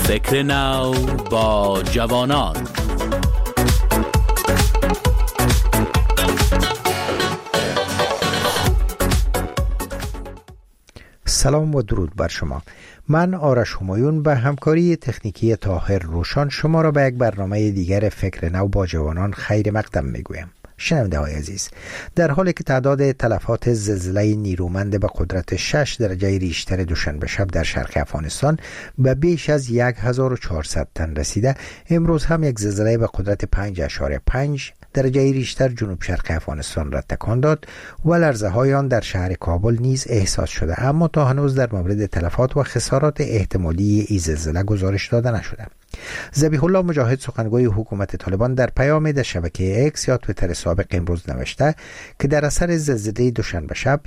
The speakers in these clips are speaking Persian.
فکر نو با جوانان. سلام و درود بر شما. من آرش همایون به همکاری تکنیکی طاهر روشان شما را به یک برنامه دیگر فکر نو با جوانان خیر مقدم میگویم. شنونده های عزیز، در حالی که تعداد تلفات زلزله نیرومند به قدرت 6 درجه ریشتر دوشنبه شب در شرق افغانستان به بیش از 1400 تن رسیده، امروز هم یک زلزله به قدرت 5.5 درجه ریشتر جنوب شرق افغانستان را تکان داد و لرزه های آن در شهر کابل نیز احساس شده، اما تا هنوز در مورد تلفات و خسارات احتمالی این زلزله گزارش داده نشده. ذبیح الله مجاهد، سخنگوی حکومت طالبان، در پیامی در شبکه اکس یا توییتر سابق امروز نوشته که در اثر زلزله دوشنبه شب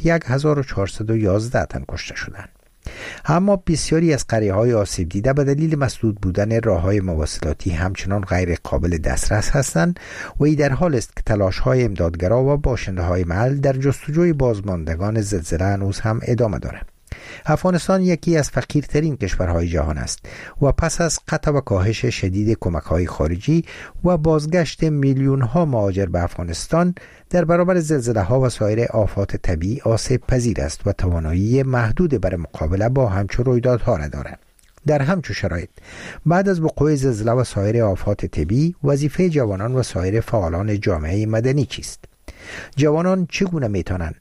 1411 تن کشته شدند. اما بسیاری از قریه‌های آسیب دیده به دلیل مسدود بودن راه‌های مواصلاتی همچنان غیر قابل دسترس هستند و این در حال است که تلاش‌های امدادگرا و باشنده‌های محل در جستجوی بازماندگان زلزله هنوز هم ادامه دارد. افغانستان یکی از فقیرترین کشورهای جهان است و پس از قطع و کاهش شدید کمک‌های خارجی و بازگشت میلیون‌ها مهاجر به افغانستان در برابر زلزله‌ها و سایر آفات طبیعی آسیب پذیر است و توانایی محدود برای مقابله با همچون رویدادها را دارد. در همچون شرایط بعد از وقوع زلزله و سایر آفات طبیعی، وظیفه جوانان و سایر فعالان جامعه مدنی چیست؟ جوانان چگونه میتونند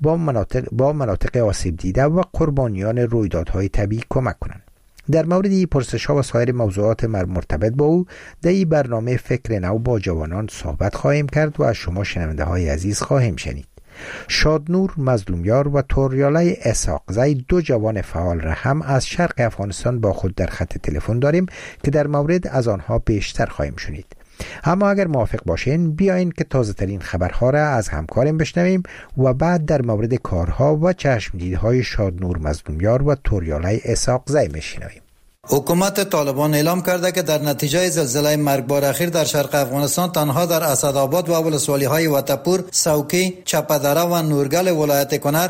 با مناطق آسیب دیده و قربانیان رویدادهای طبیعی کمک کنند؟ در مورد این پرسش‌ها و سایر موضوعات مرتبط با او در این برنامه فکر نو با جوانان صحبت خواهیم کرد و از شما شنونده های عزیز خواهیم شنید. شادنور مظلومیار و توریالای اسحاقزی، دو جوان فعال را هم از شرق افغانستان با خود در خط تلفن داریم که در مورد از آنها بیشتر خواهیم شنید. اما اگر موافق باشین بیاین که تازه ترین خبرها را از همکارم بشنویم و بعد در مورد کارها و چشمدیدهای شادنور مظلومیار و توریالای اسحاقزی میشنویم. حکومت طالبان اعلام کرده که در نتیجه زلزله مرگبار اخیر در شرق افغانستان تنها در اسدآباد و ولسوالی‌های وطپور، سوکی، چپدره و نورگل ولایت کنر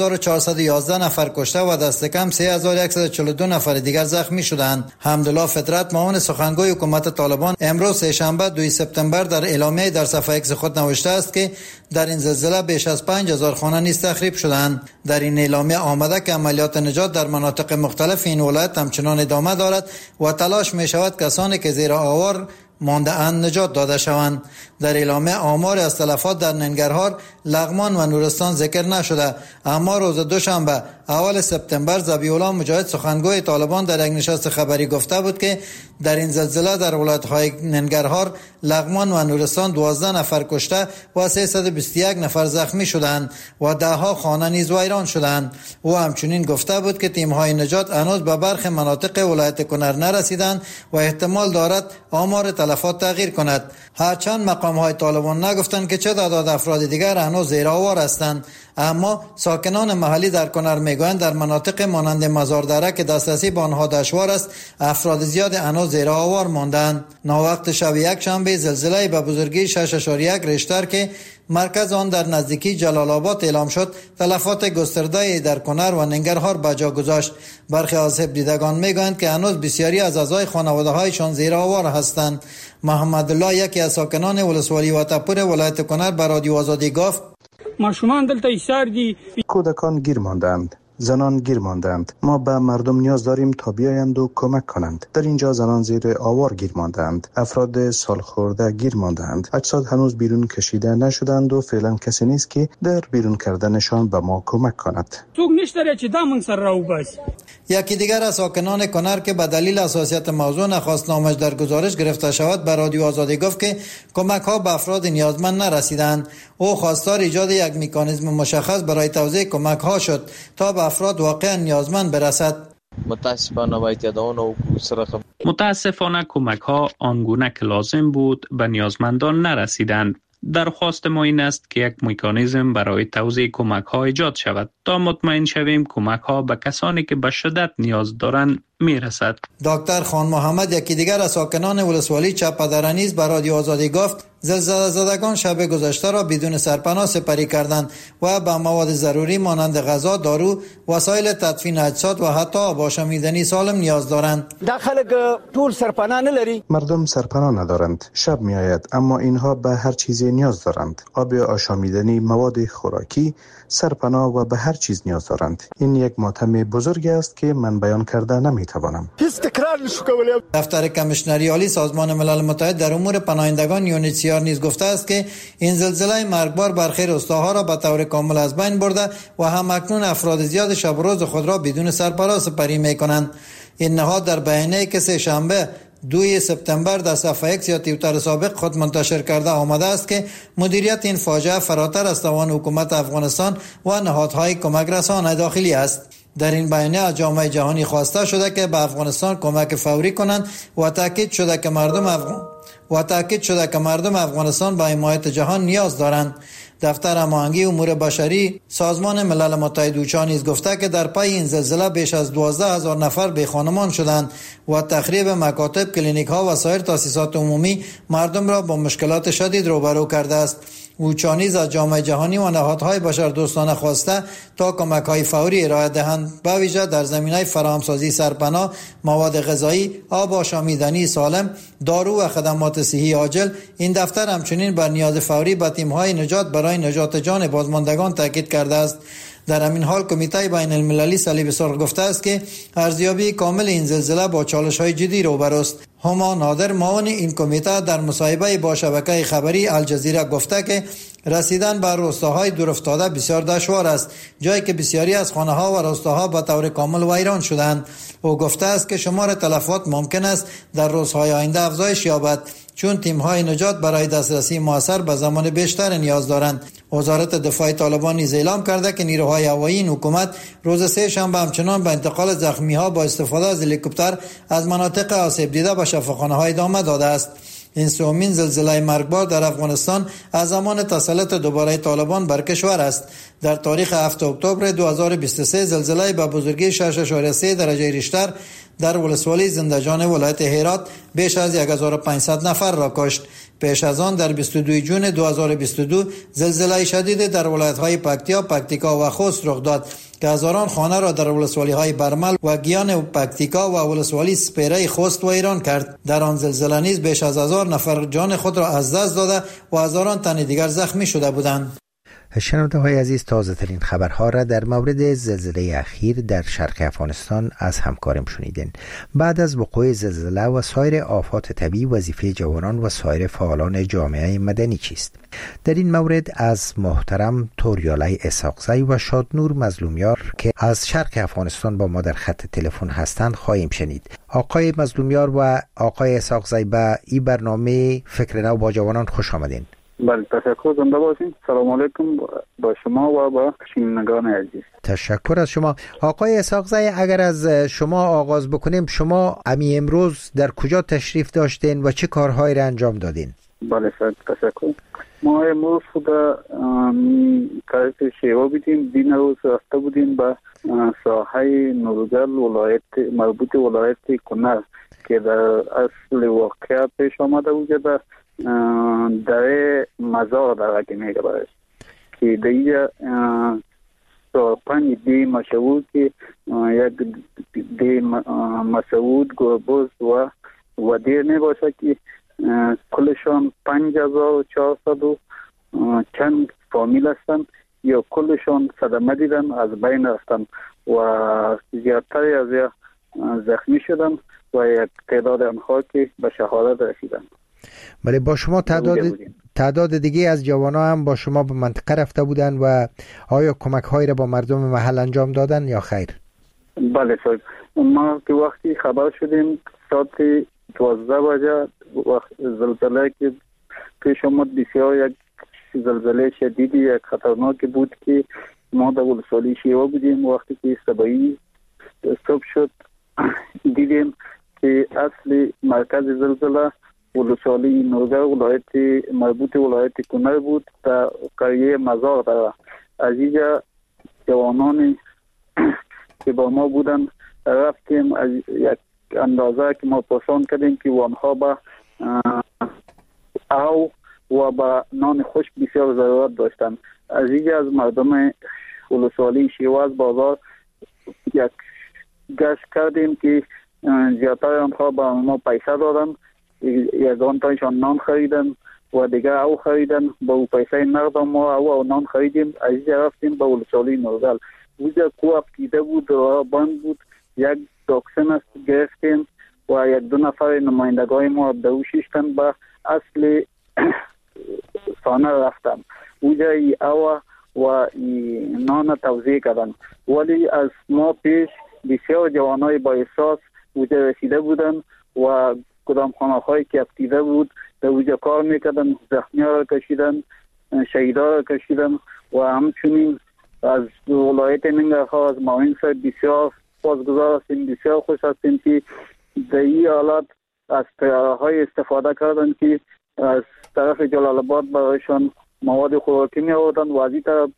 1411 نفر کشته و دست کم 3142 نفر دیگر زخمی شدند. حمدالله فطرت، معاون سخنگوی حکومت طالبان، امروز سه‌شنبه 2 سپتامبر در اعلامیه در صفحه اکس خود نوشته است که در این زلزله بیش از 5000 خانه نیز تخریب شدند. در این اعلامیه آمده که عملیات نجات در مناطق مختلف این ولایت همچنان ادامه دارد و تلاش می شود کسانی که زیر آوار مانده اند نجات داده شوند. در اعلامیه آمار از تلفات در ننگرهار، لغمان و نورستان ذکر نشده، اما روز دوشنبه اول سپتامبر ذبیح الله مجاهد، سخنگوی طالبان، در یک نشست خبری گفته بود که در این زلزله در ولایت‌های ننگرهار، لغمان و نورستان 12 نفر کشته و 321 نفر زخمی شدند و ده‌ها خانه نیز ویران شدند. او همچنین گفته بود که تیم‌های نجات هنوز به برخی مناطق ولایت کنر نرسیدند و احتمال دارد آمار تلفات تغییر کند. هرچند مقام‌های طالبان نگفتند که چه تعداد افراد دیگر هنوز زیر آوار هستند، اما ساکنان محلی در کنر میگویند در مناطق مانند مزاردره که دسترسی به آنها دشوار است، افراد زیاد هنوز زیر آوار ماندند. ناوقت شب یک شنبه زلزله به بزرگی 6.1 ریشتر که مرکز آن در نزدیکی جلال آباد اعلام شد، تلفات گسترده در کنر و ننگرهار به جا گذاشت. برخی آسیب دیدگان میگویند که هنوز بسیاری از اعضای خانواده‌هایشان زیر آوار هستند. محمد الله، یکی از ساکنان ولسوالی وطپور ولایت کنر، به رادیو آزادی گفت: ماشومان دلته ایسار دی، کودکان گیر ماندند، زنان گیر ماندند. ما به مردم نیاز داریم تا بیایند و کمک کنند. در اینجا زنان زیر آوار گیر ماندند، افراد سالخورده گیر ماندند، اجساد هنوز بیرون کشیده نشدند و فعلا کسی نیست که در بیرون کردنشان به ما کمک کند. یکی دیگر از ساکنان کنر که به دلیل حساسیت موضوع نخواست نامش در گزارش گرفته شود، به رادیو آزادی گفت که کمک ها به افراد نیازمند نرسیدند. او خواستار ایجاد یک مکانیزم مشخص برای توزیع کمک ها شد تا به افراد واقعا نیازمند برسد. متاسفانه کمک ها آنگونه که لازم بود به نیازمندان نرسیدند. درخواست ما این است که یک مکانیزم برای توزیع کمک ها ایجاد شود تا مطمئن شویم کمک ها به کسانی که به شدت نیاز دارند میرسد. دکتر خان محمد یکی دیگر از ساکنان ولسوالی چپدره نیز به رادیو آزادی گفت زلزله زدگان شب گذشته را بدون سرپناه سپری کردند و به مواد ضروری مانند غذا، دارو، وسایل تدفین اجساد و حتی آب آشامیدنی سالم نیاز دارند. داخل طول سرپناه نلری. مردم سرپناه ندارند. شب می آید اما اینها به هر چیزی نیاز دارند. آب آشامیدنی، مواد خوراکی، سرپناه و به هر چیز نیاز دارند. این یک ماتم بزرگ است که من بیان کرده نمی توانم. دفتر کمیشنری عالی سازمان ملل متحد در امور پناهندگان یونیسیار نیز گفته است که این زلزله مرگبار برخی روستاها را به طور کامل از بین برده و همکنون افراد زیاد شب و روز خود را بدون سرپناه سپری می کنند. این نهاد در بیانیه‌ای که سه شنبه 2 سپتامبر در صفحه اکس یا توییتر سابق خود منتشر کرده آمده است که مدیریت این فاجعه فراتر از توان حکومت افغانستان و نهادهای کمک رسان داخلی است. در این بیانیه از جامعه جهانی خواسته شده که به افغانستان کمک فوری کنند و تاکید شده که مردم افغانستان به حمایت جهان نیاز دارند. دفتر هماهنگی امور بشری سازمان ملل متحد اوچا نیز گفته که در پی این زلزله بیش از 12,000 نفر بی خانمان شدند و تخریب مکاتب، کلینیک ها و سایر تاسیسات عمومی مردم را با مشکلات شدید روبرو کرده است. اوچا نیز از جامعه جهانی و نهادهای بشردوستانه خواسته تا کمک‌های فوری ارائه دهند، به ویژه در زمینه فراهمسازی سرپناه، مواد غذایی، آب آشامیدنی سالم، دارو و خدمات صحی عاجل. این دفتر همچنین بر نیاز فوری به تیم‌های نجات برای نجات جان بازماندگان تاکید کرده است. در همین حال کمیته بین المللی صلیب سرخ گفته است که ارزیابی کامل این زلزله با چالش‌های جدی روبروست. هما نادر معاون این کمیته در مصاحبه با شبکه خبری الجزیره گفته که رسیدن به روستاهای دورافتاده بسیار دشوار است، جایی که بسیاری از خانه‌ها و روستاها به طور کامل ویران شدند. او گفته است که شمار تلفات ممکن است در روزهای آینده افزایش یابد، چون تیم‌های نجات برای دسترسی موثر به زمان بیشتر نیاز دارند. وزارت دفاع طالبان نیز اعلام کرده که نیروهای هوایی این حکومت روز سه شنبه همچنان به انتقال زخمی‌ها با استفاده از هلیکوپتر از مناطق آسیب دیده به شفاخانه‌ها ادامه داده است. این سومین زلزله مرگبار در افغانستان از زمان تسلط دوباره طالبان بر کشور است. در تاریخ 7 اکتبر 2023 زلزله به بزرگی 6.3 درجه ریشتر در ولسوالی زندجان ولایت هرات بیش از 1500 نفر را کشت. پیش از آن در 22 جون 2022 زلزله شدید در ولایت‌های پکتیکا و خوست رخ داد که هزاران خانه را در ولسوالی‌های برمل و گیان و پکتیکا و ولسوالی سپیره خوست ویران کرد. در آن زلزله نیز بیش از 1000 نفر جان خود را از دست داده و هزاران تن دیگر زخمی شده بودند. شنونده های عزیز، تازه ترین خبرها را در مورد زلزله اخیر در شرق افغانستان از همکارم شنیدین. بعد از وقوع زلزله و سایر آفات طبیعی، وظیفه جوانان و سایر فعالان جامعه مدنی چیست؟ در این مورد از محترم توریالای اسحاقزی و شادنور مظلومیار که از شرق افغانستان با ما در خط تلفن هستند خواهیم شنید. آقای مظلومیار و آقای اسحاقزی به این برنامه فکر نو با جوانان خوش آمدین. بله، تشکر. زنده باشین. سلام علیکم با شما و با شنوندگان عزیز. تشکر از شما. آقای اسحاقزی، اگر از شما آغاز بکنیم، شما امروز در کجا تشریف داشتین و چه کارهایی را انجام دادین؟ بله تشکر. ما امروز خدا کارت شیوا بودیم. دین روز رفته بودیم به ساحه نورگل مربوط ولایت کنر که در اصل واقعه پیش آمده بود. در مزار در که میگه برش که در اینجا 5 دی مشهور که یک دی مسعود گربوز و دیر میباشه که کلشان 5400 چند فامیل هستن یا کلشان صدمه دیدن، از بین رفتن و زیادتری از زخمی شدن و یک تعداد آنها که به شهادت رسیدن. بله، با شما تعداد دیگه از جوانا هم با شما به منطقه رفته بودن و آیا کمک هایی را با مردم محل انجام دادن یا خیر؟ بله صاحب، ما که وقتی خبر شدیم ساعت 12 بجه وقت زلزله که پیش آمد، بسیار یک زلزله شدیدی، یک خطرناک بود که ما در ولسوالی شیوا بودیم. وقتی که صبحی صبح شد دیدیم که اصل مرکز زلزله ولسوالی نورگل مربوط ولایت کنر بود، در قریه مزار. در از اینجا جوانانی که با ما بودن رفتیم از یک اندازه که ما پسند کردیم که آنها به او و با نان خشک بسیار ضرورت داشتند. از اینجا از مردم ولسوالی شیواز بازار یک گشت کردیم که زیادتر آنها با ما پیسه دادن، یگان تایشان نان خریدن و دیگر او خریدن، با او پیسه نقد ما او نان خریدیم. از اینجا رفتیم به ولسوالی نورگل، اونجا کوه افتیده بود و بند بود، یک داکسن است گرفتیم و یک دو نفر نمایندگان ما دو شیشتن به اصل سانه رفتن. اونجا او و نان توزیع کردن، ولی از ما پیش بسیار جوانای با احساس اونجا رسیده بودن و کدام خانه هایی که افتیده بود در اونجا کار میکردن، زخمی ها را کشیدن، شهیدا را کشیدن و همچنین از ولایت ننگرهار از معاون صاحب بسیار سپاسگزار هستیم، بسیار خوش هستیم که در این حالت از طیاره های استفاده کردن که از طرف جلال آباد برایشان مواد خوراکی می آوردن و از این طرف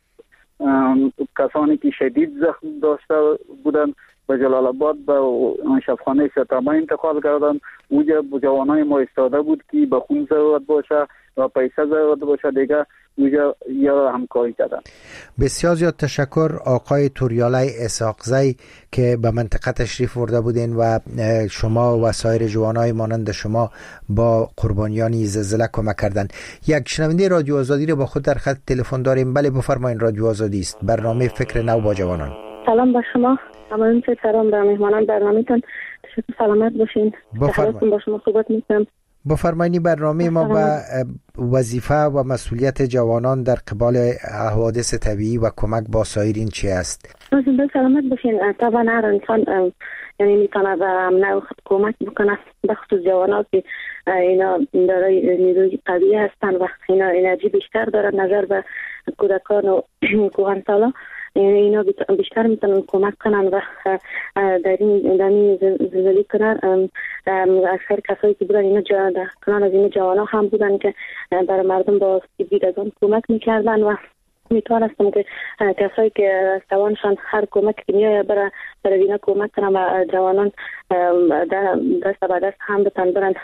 کسانی که شدید زخم داشته بودن به جلال آباد به شفاخانه ستامه انتقال کردن. اونجا جوانای ما استاده بود که به خون ضرورت باشه و پیسه ضرورت باشه، دیگه اونجا یا همکاری کردن. بسیار زیاد تشکر آقای توریالای اسحاقزی که به منطقه تشریف برده بودین و شما و سایر جوانای مانند شما با قربانیان زلزله کمک کردن. یک شنونده رادیو آزادی رو با خود در خط تلفن داریم. بله بفرمایید، رادیو آزادی است، برنامه فکر نو با جوانان. سلام با شما، تمام سلام به مهمانان برنامه‌تون، تشکر، سلامت باشین. بفرمایید. با شما صحبت می‌کنم. بفرمایید برنامه ما به وظیفه و مسئولیت جوانان در قبال حوادث طبیعی و کمک با سایرین چی است؟ سلامت باشین. طبعا هر انسان یعنی میتونه به امن خود کمک بکنه، به خصوص جوانان که اینا دارای نیروی قوی هستن و اینا انرژی بیشتر دارن نظر به کودکان و کهنسالا. اینا بیشتر میتونن کمک کنن و در این زلزله کنار از هر کسایی که بودن اینا کنار از این جوانا هم بودن که برای مردم با دیدگان کمک میکردن و میتونستم که کسایی که توانشان هر کمک که میایه برای اینا کمک کنن و جوانان دست به دست هم بتن برن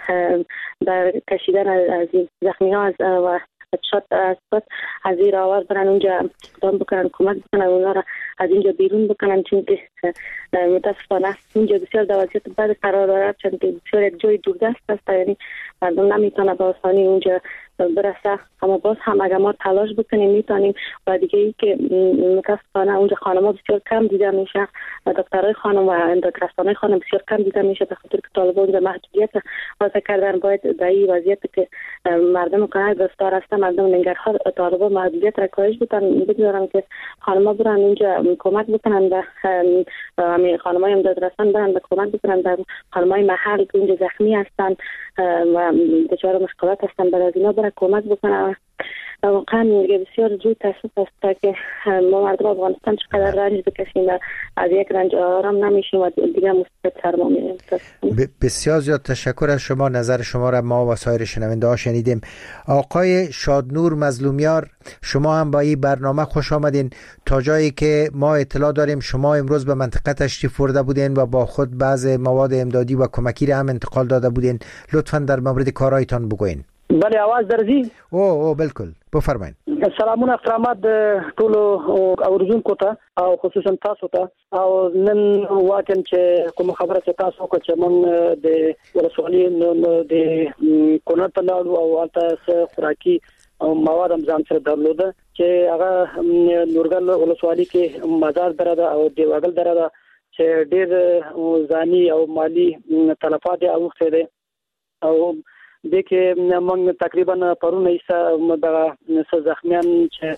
در کشیدن از زخمی ها و شاید از این راور برن اونجا اقدام بکنن، کمک بکنن اونا را از اینجا بیرون بکنن، چون که متاسفانه اونجا بسیار در وضعیت بد قرار دارد، چون که بسیار یک جای دوردست است، یعنی مردم نمیتونه به آسانی اونجا برسه. اما باز هم اگر ما تلاش بکنیم میتونیم. و دیگه ای که متاسفانه اونجا خانم‌ها بسیار کم دیده میشه، دکترای خانم و اندوکرین‌های خانم بسیار کم دیده میشه، به خاطر که طالبان اونجا محدودیت وضع کردن. باید در این وضعیت که مردم کنار گرفتار هستن، مردم ننگرهار طالبان محدودیت را کاهش بگذارن که خانم‌ها برن اونجا کمک بکنن و همین خانم‌های امدادرسان برن به کمک بکنن به خانم‌های محل که اونجا زخمی هستن و دچار مشکلات هستن، برای اینا برای کمک بکنن. واقعا بسیار جوی تاسف است که ما مردم افغانستان چقدر رنج بکشیم و از یک رنج آرام نمیشیم و دیگه مصیبت سر ما میریم. بسیار زیاد تشکر از شما. نظر شما را ما و سایر شنونده ها شنیدیم. آقای شادنور مظلومیار، شما هم با این برنامه خوش آمدین. تا جایی که ما اطلاع داریم شما امروز به منطقه تشریف برده بودین و با خود بعض مواد امدادی و کمکی را هم انتقال داده بودین. لطفاً در مورد کارایتان بگوین. بله آواز درځي. او بالکل بفرمایئ. سلامونه احترامات ټول اوریدونکو ته او خصوصا تاسو ته او نن واکن چې کوم خبره چې تاسو کو چې مون د ولسوالۍ د کونړ ته لاړو او تاسو خوراکي مواد هم ځان سره درلوده چې هغه نورګل ولسوالۍ کې مزار دره او دیوګل دره چې ډېر ځاني او مالی تلفات اوخته دي او دغه موږ تقریبا پرونه ایسه د زخمیان چې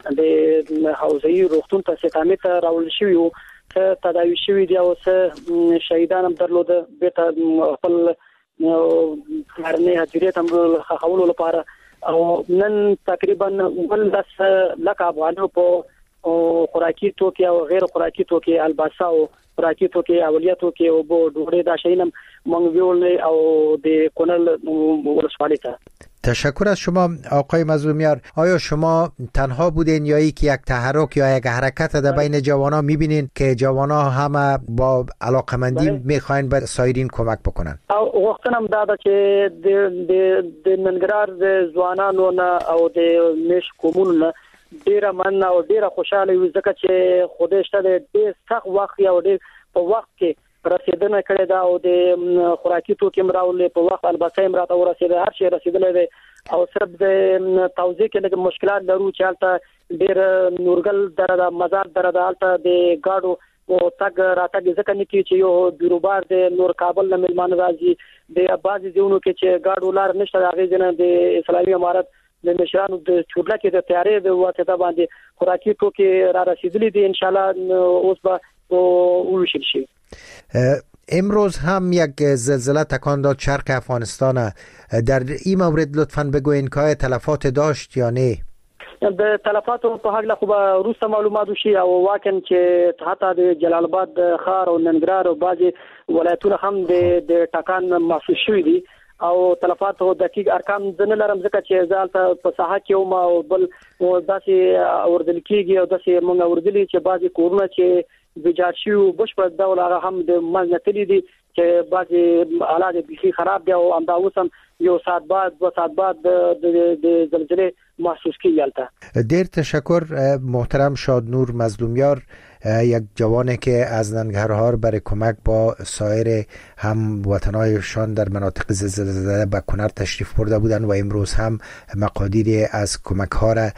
د حوزوي روغتون ته ستامه ته راول شوی او څه تداوی شوی دی او څه شهیدان هم درلوده به خپل کارنه حاضریت هم خولو لپاره او نن تقریبا ولس لک افغانو په خوراکي توکي او غیر خوراکي توکي الباسه او خوراکي توکي اولیت توکي او بو ډوړې دا شینم مونږ ویول او د کونل ولسوالۍ ته تشکر از شما آقای مظلومیار. آیا شما تنها بودین یا یک تحرک یا یک حرکت در بین جوانان میبینین که جوانا همه با علاقمندی میخواین به سایرین کمک بکنن؟ وختنم دادا چې د ننګرهار د ځوانانو نه او د نش کومونو ډیره من او ډیره خوشاله وي ځکه چې خوده شته د سخت وخت یا د په وخت کې رسیدنه کړې ده او د خوراکي توکو مراولې په وخت البته امراته ورسېده، هر شي رسیدلې ده او صرف د توزیع کې د مشکلات لرو چې حالت ډیر نورګل دره مزار دره حالت د گاډو او تک راتګ ځکه نه کی چې یو بیروبار د نور کابل نه ملمان راځي د بازي ځونو کې چې گاډو لار نشته هغه ځنه د اسلامي امارت د مشرانو د چورلا کې د تیارې د واسطه باندې خوراکي توکي را رسیدلې دي. ان شاء الله اوس به وشل شي. امروز هم یک زلزله تکان داد شرق افغانستان. در این مورد لطفاً بگوین که تلفات داشت یا نه؟ د تلفاتو په حق له خو روسه معلومات شي او واکن چې حتی د جلال آباد ښار او ننګرهار او بعضي ولایتونه هم د ټکان محسوس شوی دي او تلفاتو دقیق ارقام ځنه لرم ځکه چې ځالته په ساحه کې او بل داسې اوردل کېږي او داسې موږ اوردلی چې بعضي کورونه چې ویجاړ بشپړ ډول هغه هم د مزنتلی دي چې بعضي حالات بيخي خراب دي او همدا اوس هم یو ساعت بعد 2 ساعت بعد د زلزله محسوس کیږي. ډیر تشکر محترم شادنور مظلومیار، یک جوانی که از ننګرهار برای کمک با سایر هموطنایشان در مناطق زلزله زده به کنر تشریف برده بودند و امروز هم مقادیری از کمک ها را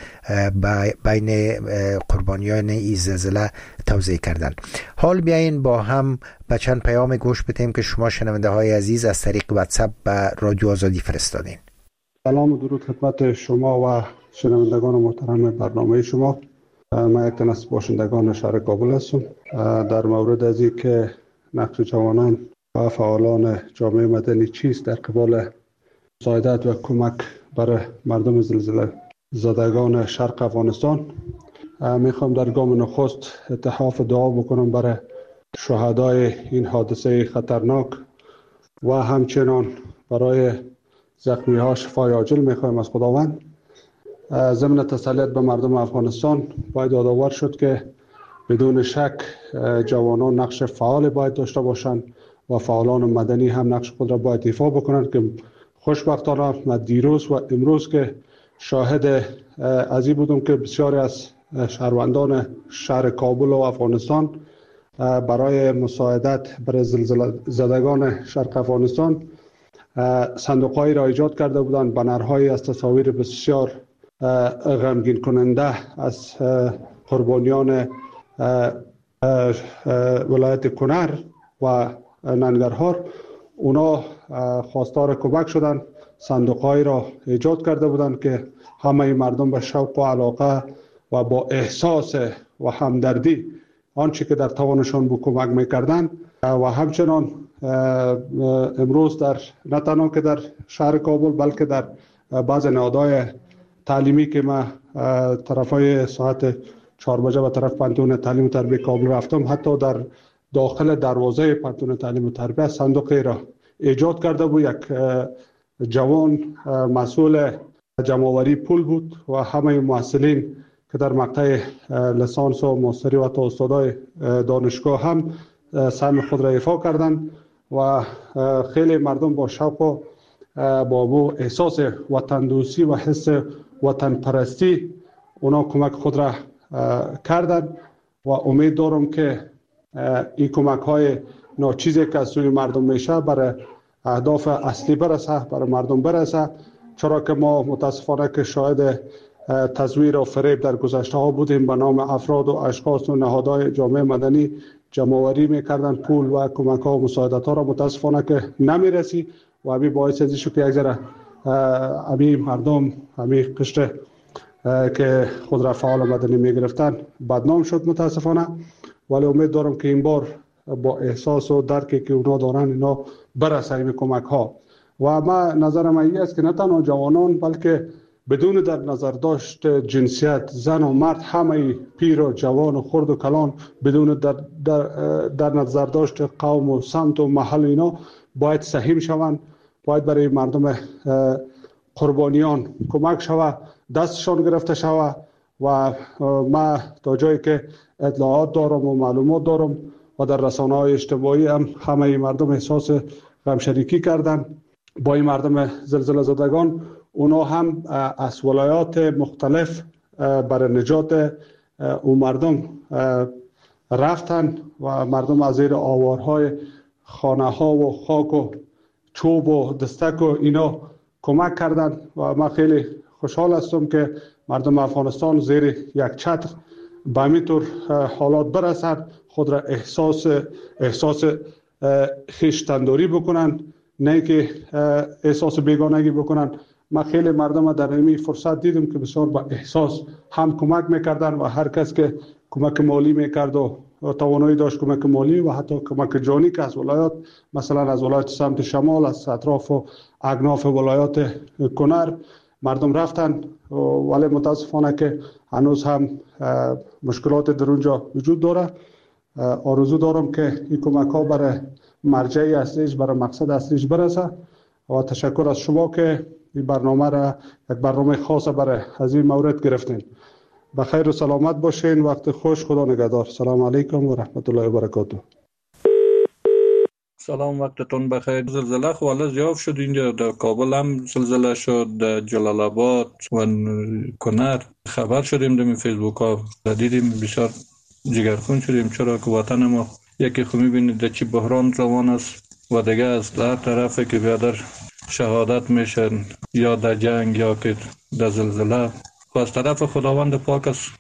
بین قربانیان این زلزله توزیع کردند. حال بیاین با هم به چند پیام گوش بدیم که شما شنونده های عزیز از طریق واتساپ به رادیو آزادی فرستادین. سلام و درود خدمت شما و شنوندگان محترم برنامه شما. من یک تن از باشندگان شهر کابل هستم. در مورد از این که نقش جوانان و فعالان جامعه مدنی چیست در قبال مساعدت و کمک برای مردم زلزله زدگان شرق افغانستان، میخوام در گام نخست اتحاف دعا بکنم برای شهدای این حادثه خطرناک و همچنان برای زخمی ها شفای عاجل میخوایم از خداوند. ضمن تسلیت به مردم افغانستان باید یادآور شد که بدون شک جوانان نقش فعال باید داشته باشند و فعالان مدنی هم نقش خود را باید ایفا بکنند که خوشبختانه من دیروز و امروز که شاهد از این بودم که بسیاری از شهروندان شهر کابل و افغانستان برای مساعدت برای زلزله زدگان شرق افغانستان صندوق‌هایی را ایجاد کرده بودند، بنرهایی از تصاویر بسیار غمگین کننده از قربانیان ولایت کنر و ننګرهار. اونا خواستار کمک شدند، صندوق‌هایی را ایجاد کرده بودند که همه مردم به شوق و علاقه و با احساس و همدردی آنچه که در توانشان بود کمک می‌کردند. و همچنان امروز در نه تنها که در شهر کابل بلکه در بعض نهادهای تعلیمی که ما طرفای ساعت 4 بجه به طرف پانتون تعلیم و تربیت کابل رفتم، حتی در داخل دروازه پانتون تعلیم و تربیت صندوقی را ایجاد کرده بود. یک جوان مسئول جمع‌آوری پول بود و همه محصلین که در مقطع لیسانس و ماستری و حتی استادای دانشگاه هم سهم خود را ایفا کردند و خیلی مردم با شوق و با احساس وطن دوستی و حس وطن پرستی اونا کمک خود را کردند و امید دارم که این کمک های ناچیزی که از سوی مردم میشه برای اهداف اصلی برسه، برای مردم برسه. چرا که ما متاسفانه که شاهد تزویر و فریب در گذشته ها بودیم، به نام افراد و اشخاص و نهادهای جامعه مدنی جمع‌آوری میکردن پول و کمک ها و مساعدت ها را، متاسفانه که نمیرسی و همین باعث ازی شد که یک ذره همین مردم، همین قشر که خود را فعال مدنی میگرفتن بدنام شد متاسفانه. ولی امید دارم که این بار با احساس و درکی که اونا دارن اینا برسه این کمک ها. و ما نظرم این است که نه تنها جوانان بلکه بدون در نظر داشت جنسیت، زن و مرد، همه پیر و جوان و خرد و کلان، بدون در نظر داشت قوم و سمت و محل، اینا باید سهم شوند، باید برای مردم قربانیان کمک شوه، دستشان گرفته شوه و ما تا جایی که اطلاعات دارم و معلومات دارم و در رسانه‌های اجتماعی هم همه مردم احساس غمشریکی کردن با این مردم زلزله زدگان. اونا هم از ولایات مختلف برای نجات اون مردم رفتن و مردم از زیر آوارهای خانه ها و خاک و چوب و دستک و اینا کمک کردن و من خیلی خوشحال هستم که مردم افغانستان زیر یک چتر به همین طور حالات برسد، خود را احساس خویشتنداری بکنن، نه که احساس بیگانگی بکنن. من خیلی مردم در این فرصت دیدم که بسیار با احساس هم کمک میکردن و هر کس که کمک مالی میکرد و توانایی داشت کمک مالی و حتی کمک جانی که از ولایات، مثلا از ولایت سمت شمال، از اطراف و اکناف ولایات کنر مردم رفتن، ولی متاسفانه که هنوز هم مشکلات در اونجا وجود داره. آرزو دارم که این کمک ها برای مرجع اصلیش، برای مقصد اصلیش برسه و تشکر از شما که این برنامه را یک برنامه خاص برای از این مورد گرفتین. بخیر و سلامت باشین، وقت خوش، خدا نگهدار. سلام علیکم و رحمت الله و برکاته. سلام، وقتتون بخیر. زلزله خو حالا زیاد شد اینجا، در کابل هم زلزله شد، در جلال آباد و کنر خبر شدیم در فیسبوک ها، دیدیم بسیار جگرخون شدیم، چرا که وطن ما یکی خو میبینید در چی بحران روان است و دیگه از هر طرفی که بیادر شهادت میشن یا در جنگ یا که در زلزله و از طرف خداوند پاک است.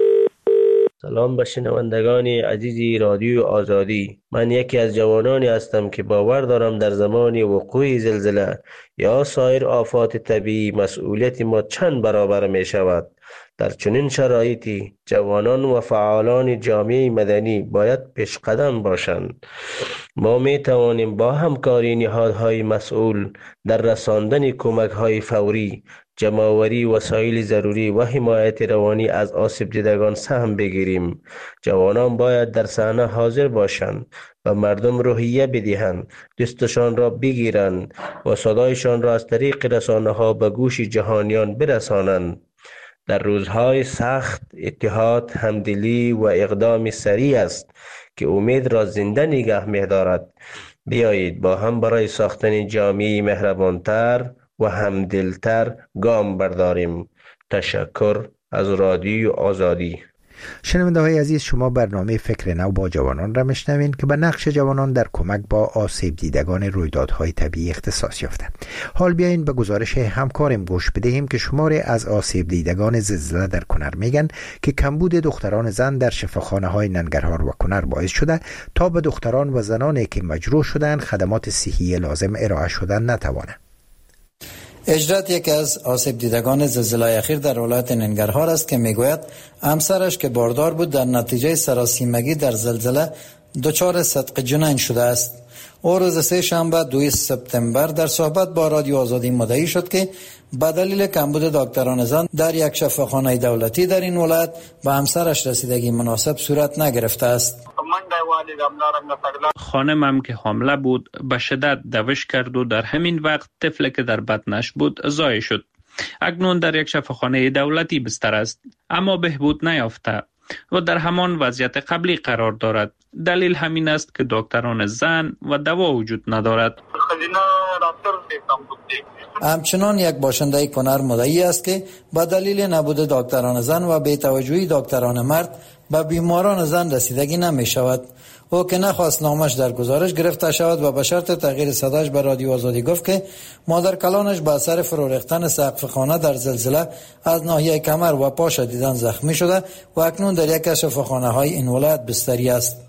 سلام به شنوندگان عزیزی رادیو آزادی. من یکی از جوانانی هستم که باور دارم در زمان وقوع زلزله یا سایر آفات طبیعی مسئولیت ما چند برابر می شود. در چنین شرایطی جوانان و فعالان جامعه مدنی باید پیش قدم باشند. ما می توانیم با همکاری نهادهای مسئول در رساندن کمک‌های فوری، جمع‌آوری وسایل ضروری و حمایت روانی از آسیب دیدگان سهم بگیریم. جوانان باید در صحنه حاضر باشند و مردم روحیه بدهند، دستشان را بگیرند و صدایشان را از طریق رسانه‌ها به گوش جهانیان برسانند. در روزهای سخت اتحاد، همدلی و اقدام سریع است که امید را زنده نگه می‌دارد. بیایید با هم برای ساختن جامعه مهربانتر و همدلتر گام برداریم. تشکر از رادیو آزادی. شنونده های عزیز، شما برنامه فکر نو با جوانان را میشنوین که به نقش جوانان در کمک با آسیب دیدگان رویدادهای طبیعی اختصاص یافته. حال بیاین به گزارش همکارم گوش بدهیم که شماری از آسیب دیدگان زلزله در کنر میگن که کمبود دختران زن در شفاخانه های ننگرهار و کنر باعث شده تا به دختران و زنانی که مجروح شدن خدمات صحی لازم ارائه شدن نتوانه. اجرت یکی از آسیب دیدگان زلزله اخیر در ولایت ننگرهار است که میگوید همسرش که باردار بود در نتیجه سراسیمگی در زلزله دچار صدق جنین شده است. او روز سه‌شنبه 2 سپتامبر در صحبت با رادیو آزادی مدعی شد که به دلیل کمبود دکتران زن در یک شفاخانه دولتی در این ولایت به همسرش رسیدگی مناسب صورت نگرفته است. خانمم که حامله بود به شدت دوش کرد و در همین وقت طفلی که در بطنش بود ضایع شد. اکنون در یک شفاخانه دولتی بستر است، اما بهبود نیافته و در همان وضعیت قبلی قرار دارد. دلیل همین است که دکتران زن و دوا وجود ندارد. همچنان یک باشنده کنر مدعی است که به دلیل نبود دکتران زن و بی‌توجهی دکتران مرد به بیماران زن رسیدگی نمی شود. او که نخواست نامش در گزارش گرفته شود و به شرط تغییر صداش به رادیو آزادی گفت که مادر کلانش به اثر فرو ریختن سقف خانه در زلزله از ناحیه کمر و پا شدیداً زخمی شده و اکنون در یک از شفاخانه های این ولایت بستری است.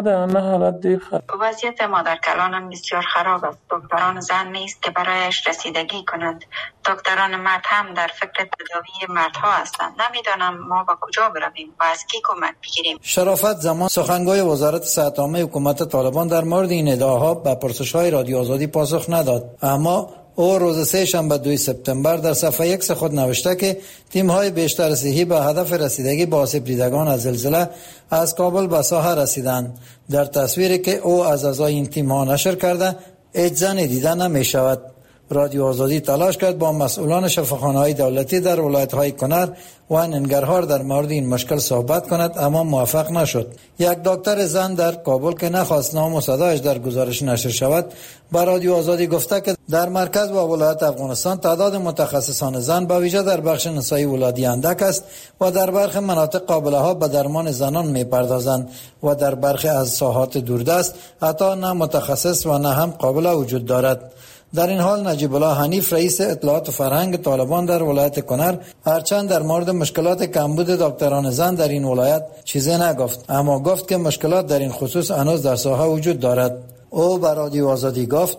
وضعیت مادر کلانم بسیار خراب است. دکتران زن نیست که برایش رسیدگی کنند. دکتران مرد هم در فکر تداوی مردها هستند. نمیدانم ما با کجا برویم و از کی کمک بگیریم. شرافت زمان سخنگوی وزارت صحت عامه حکومت طالبان در مورد این ادعاها به پرسش‌های رادیو آزادی پاسخ نداد، اما او روز سه‌شنبه 2 سپتامبر در صفحه X خود نوشته که تیم‌های بیشتر صحی به هدف رسیدگی به آسیب دیدگان از زلزله از کابل به ساحه رسیدند. در تصویری که او از اعضای این تیم‌ها نشر کرده، هیچ زنی دیده نمی شود. رادیو آزادی تلاش کرد با مسئولان شفاخانه‌های دولتی در ولایت‌های کنر و ننگرهار در مورد این مشکل صحبت کند، اما موفق نشد. یک دکتر زن در کابل که نخواست نام و صدایش در گزارش نشر شود، با رادیو آزادی گفته که در مرکز و ولایت افغانستان تعداد متخصصان زن به ویژه در بخش نسایی ولادی اندک است و در برخی مناطق قابله ها به درمان زنان می‌پردازند و در برخی از ساحات دوردست حتی نه متخصص و نه هم قابله وجود دارد. در این حال نجیب الله حنیف رئیس اطلاعات و فرهنگ طالبان در ولایت کنر هرچند در مورد مشکلات کمبود دکتران زن در این ولایت چیزی نگفت، اما گفت که مشکلات در این خصوص هنوز در ساحه وجود دارد. او بر رادیو آزادی گفت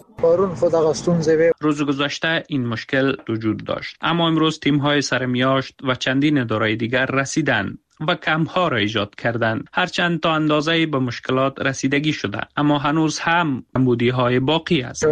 روز گذشته این مشکل وجود داشت، اما امروز تیم‌های سرمیاشت و چندین اداره دیگر رسیدند و کمپ‌ها را ایجاد کردند. هرچند تا اندازه‌ای به مشکلات رسیدگی شده، اما هنوز هم کمبودی‌های باقی است.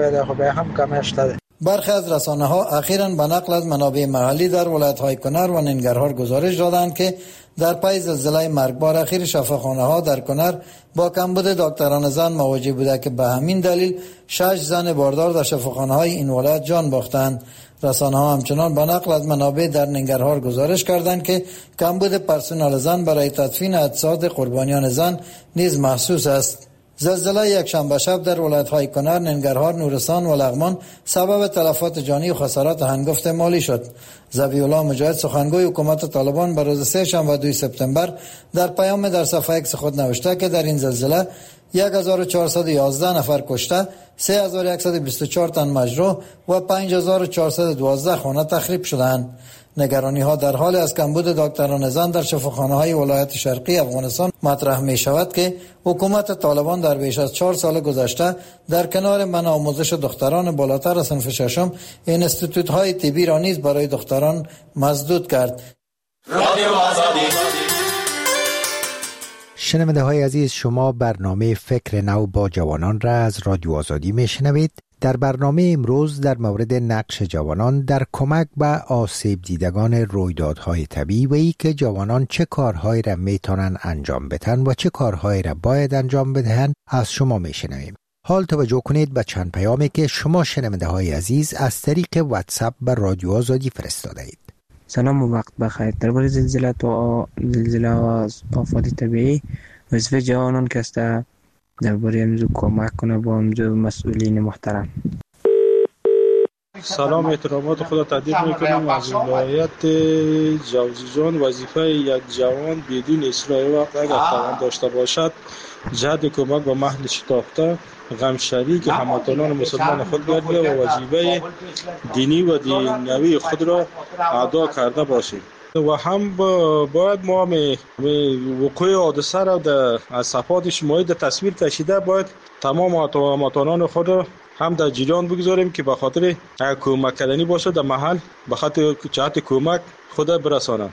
برخی از رسانه‌ها اخیراً به نقل از منابع محلی در ولایت‌های کنر و ننگرهار گزارش دادند که در پی زلزله مرگبار اخیر شفاخانه‌ها در کنر با کمبود دکتران زن مواجه بوده که به همین دلیل 6 زن باردار در شفاخانه‌های این ولایت جان باختند. رسانه‌ها همچنان به نقل از منابع در ننگرهار گزارش کردند که کمبود پرسنل زن برای تدفین اجساد قربانیان زن نیز محسوس است. زلزله یک شنبه شب در ولایت‌های کنر، ننگرهار، نورستان و لغمان سبب تلفات جانی و خسارات هنگفت مالی شد. ذبیح الله مجاهد سخنگوی حکومت طالبان بر روز 3 شنبه 2 سپتامبر در پیام در صفحه ایکس خود نوشته که در این زلزله 1411 نفر کشته، 3124 تن مجروح و 5412 خانه تخریب شدند. نگرانی ها در حال از کمبود دکتران زن در شفاخانه‌های ولایت شرقی افغانستان مطرح می شود که حکومت طالبان در بیش از 4 سال گذشته در کنار منع آموزش دختران بالاتر از صنف ششم اینستیتوت های طبی را نیز برای دختران مسدود کرد. شنونده های عزیز، شما برنامه فکر نو با جوانان را از رادیو آزادی می شنوید. در برنامه امروز در مورد نقش جوانان در کمک به آسیب دیدگان رویدادهای طبیعی و ای که جوانان چه کارهایی را میتونن انجام بدن و چه کارهایی را باید انجام بدهند از شما میشنویم. حال توجه کنید به چند پیامی که شما شنونده های عزیز از طریق واتساپ به رادیو آزادی فرستاده اید. سلام و وقت بخیر. درباره زلزله و آفات طبیعی وظیفه جوانان که است درباره امروز کمک کنه با امروز مسئولین محترم. سلام، احترامات خدا تقدیم میکنم از ولایت جوزجان. وظیفه یک جوان بدون اصلاح وقت اگر توان داشته باشد جهت کمک به محل شتافته غم شریک هموطنان مسلمان خود گردیده و وظیفه دینی و دینوی خود را ادا کرده باشید و هم باید ما وقوع حادثه را از صفحات اجتماعی در تصویر کشیده باید تمام هموطنان خود را هم در جریان بگذاریم که به خاطر کمک کردنی باشه در محل به خاطر جهت کمک خود برسانند.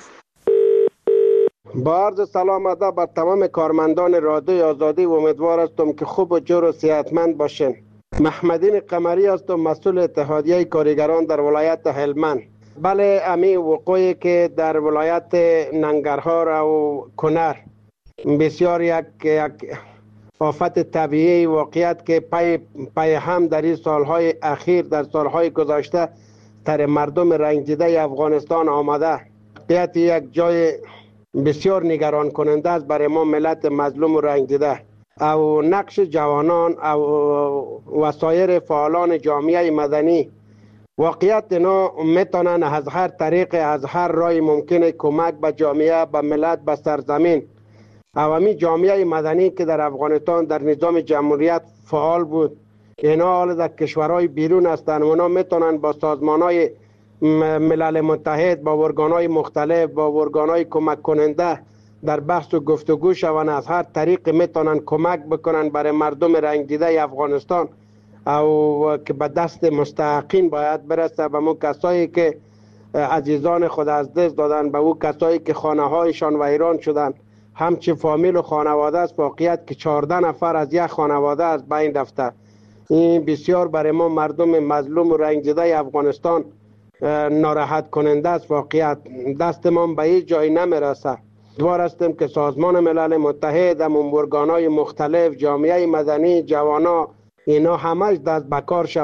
با عرض سلام ادب بر تمام کارمندان رادیو آزادی و امیدوار هستم که خوب و جور و صحتمند باشین. محمدین قمری هستم، مسئول اتحادیه کارگران در ولایت هلمند. بله، امی وقوعی که در ولایت ننگرهار و کنر بسیار یک آفت طبیعی واقعیت که پی هم در این سالهای اخیر در سالهای گذشته در مردم رنجیده افغانستان آمده. واقعیت یک جای بسیار نگران کننده است برای ما ملت مظلوم و رنجیده. او نقش جوانان و سایر فعالان جامعه مدنی واقعیت اینا میتونن از هر طریق از هر راه ممکنه کمک به جامعه به ملت به سرزمین عوامی جامعه مدنی که در افغانستان در نظام جمهوریت فعال بود، اینا حال در کشورهای بیرون هستند و اینا میتونن با سازمانهای ملل متحد، با ارگانهای مختلف، با ارگانهای کمک کننده در بحث و گفتگو شوند، از هر طریق میتونن کمک بکنن برای مردم رنجیده افغانستان او که به دست مستحقین باید برسه، به اون کسایی که عزیزان خود از دست دادن، به اون کسایی که خانه هایشان ویران شدن، همچه فامیل و خانواده است. واقعیت که 14 نفر از یک خانواده از بین رفته. این بسیار برای ما مردم مظلوم و رنجیده افغانستان ناراحت کننده است. واقعیت دست ما به هیچ جای نمیرسه. دوار هستیم که سازمان ملل متحد، ارگانهای مختلف، جامعه مدنی، جوانا، اینا همش دست بکار شوند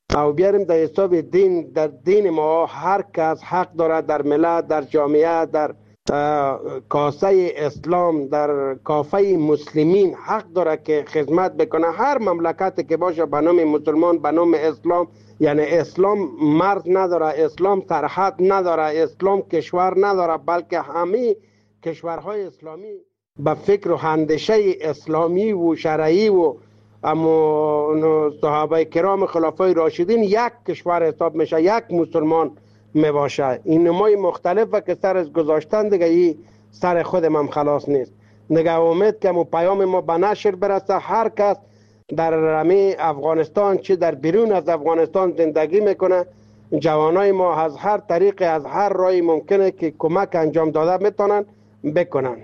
او بیاریم در حساب دین. در دین ما هر کس حق داره در ملت، در جامعه، در کاسه اسلام، در کافه مسلمین حق داره که خدمت بکنه. هر مملکتی که باشه به نام مسلمان، به نام اسلام، یعنی اسلام مرز نداره، اسلام سرحد نداره، اسلام کشور نداره، بلکه همه کشورهای اسلامی به فکر و اندیشه اسلامی و شرعی و اما صحابه کرام خلفای راشدین یک کشور حساب میشه، یک مسلمان میباشه. این نمای مختلف که سر از گذاشتن دیگه ای سر خودم هم خلاص نیست. دیگه امید که پیام ما به نشر برسه. هر کس در رمی افغانستان چه در بیرون از افغانستان زندگی میکنه، جوانای ما از هر طریق، از هر راهی ممکنه که کمک انجام داده میتونن بکنن.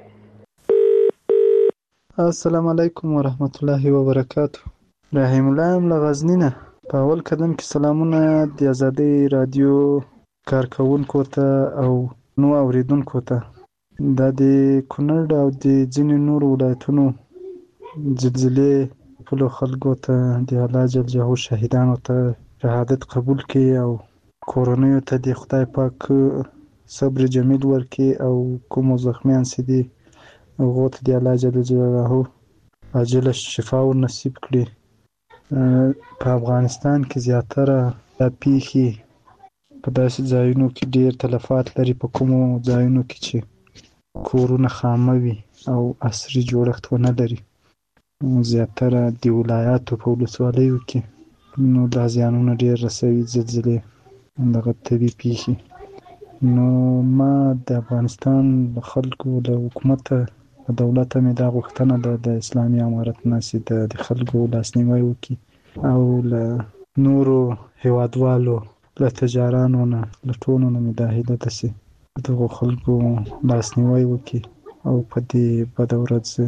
السلام علیکم و رحمت الله و برکاته. رحیم الله ام لغزنینه. په اول قدم کې سلامونه د آزادۍ رادیو کارکونکو ته او نو اوریدونکو ته. دا د کونړ او د ځینې نورو ولایتونو زلزلې ټولو خلکو ته د الله جل جلاله شهیدانو ته شهادت قبول کړي او کورنیو ته د خدای پاک صبر جمیل ورکړي او کومو زخمیان چې دي هغو ته د الله جل جلاله عاجله شفا ورنصیب کړي. په افغانستان کې زیاتره دا پیښې په داسې ځایونو کې ډېر تلفات لري، په کومو ځایونو کې چې کورونه خامه وي او عصري جوړښت ونه لري. زیاتره د ولایاتو په ولسوالیو کې نو دا زیانونه ډېر رسوي، زلزلې، دغه طبیعي پیښې. نو ما د افغانستان خلکو له حکومته، د دولته مې دا غوښتنه ده د اسلامي امارت نه چې د خلکو لاسنیوی وکړي او له نورو هیوادوالو، له تجارانو نه، له ټولو نه مې دا هیله ده چې دغو خلکو لاسنیوی وکړي او په دې بده ورځ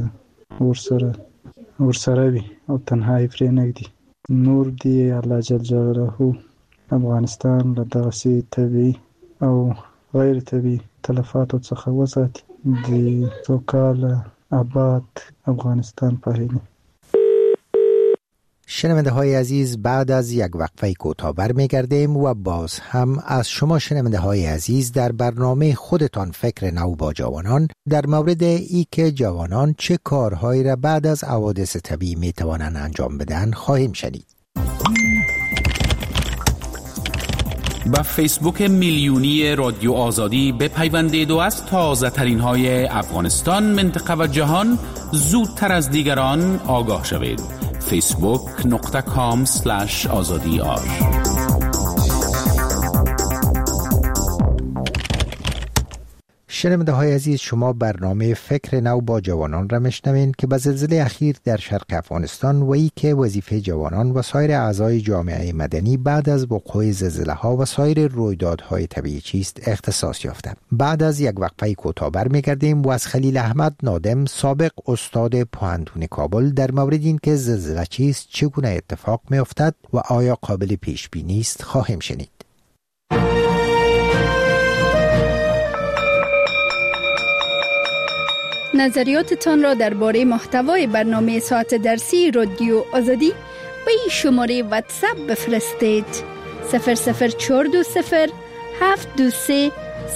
ورسره وي او تنها یې پرېنږدي. نور دې الله جل جلاله افغانستان له دغسې طبیعي او غیر طبیعي تلفاتو څخه وساتي. د سوکاله آباد افغانستان په هیله. شنونده های عزیز، بعد از یک وقفه کوتاه برمیگردیم و باز هم از شما شنونده های عزیز در برنامه خودتان فکر نو با جوانان در مورد ای که جوانان چه کارهایی را بعد از حوادث طبیعی می توانند انجام بدن خواهیم شنید. با فیسبوک میلیونی رادیو آزادی بپیوندید و از تازه ترین های افغانستان، منطقه و جهان زودتر از دیگران آگاه شوید. facebook.com/azadi. شنونده های عزیز، شما برنامه فکر نو با جوانان را میشنوین که به زلزله اخیر در شرق افغانستان و ای که وظیفه جوانان و سایر اعضای جامعه مدنی بعد از وقوع زلزله ها و سایر رویدادهای طبیعی چیست اختصاص یافته. بعد از یک وقفه کوتاه برمیگردیم و از خلیل احمد نادم، سابق استاد پوهنتون کابل، در مورد این که زلزله چیست، چگونه اتفاق میافتد و آیا قابل پیش بینی است خواهیم شنید. نظریاتتان را درباره محتوای برنامه ساعت درسی رادیو آزادی به این شماره واتساپ بفرستید: 00420 723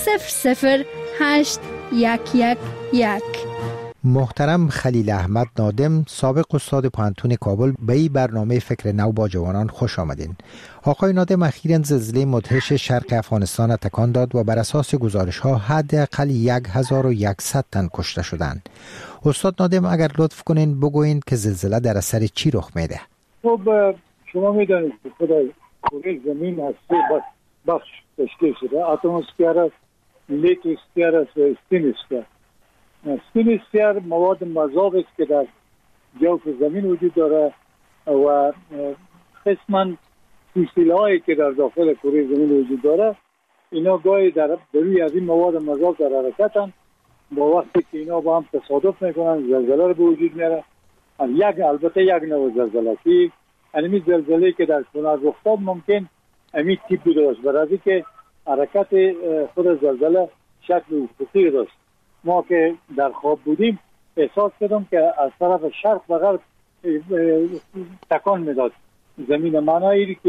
00811. محترم خلیل احمد نادم، سابق استاد پوهنتون کابل، به این برنامه فکر نو با جوانان خوش آمدین. آقای نادم، اخیراً زلزله مدهش شرق افغانستان تکان داد و بر اساس گزارش ها حداقل 1100 تن کشته شدند. استاد نادم، اگر لطف کنین بگوین که زلزله در اثر چی رخ میده؟ خب شما میدانید که خدای کره زمین از سه بخش تشکیل شده: اتمسفر است، لیتوسفر است و استینوسفر. استینوسفر مواد مذاب است که در جوف زمین وجود داره و قسما فسیل‌هایی که در داخل کره زمین وجود داره، اینا گاهی در روی از این مواد مذاب در حرکتن. با وقتی که اینا با هم تصادف میکنن زلزله رو به وجود میاره. البته یک نوع زلزله که همین زلزله که در کنار رخ داد ممکن همین تیپی داشت، برای که حرکت خود زلزله شکل افقی داشت. ما که در خواب بودیم احساس کردم که از طرف شرق و غرب تکان میداد زمین. معنایی که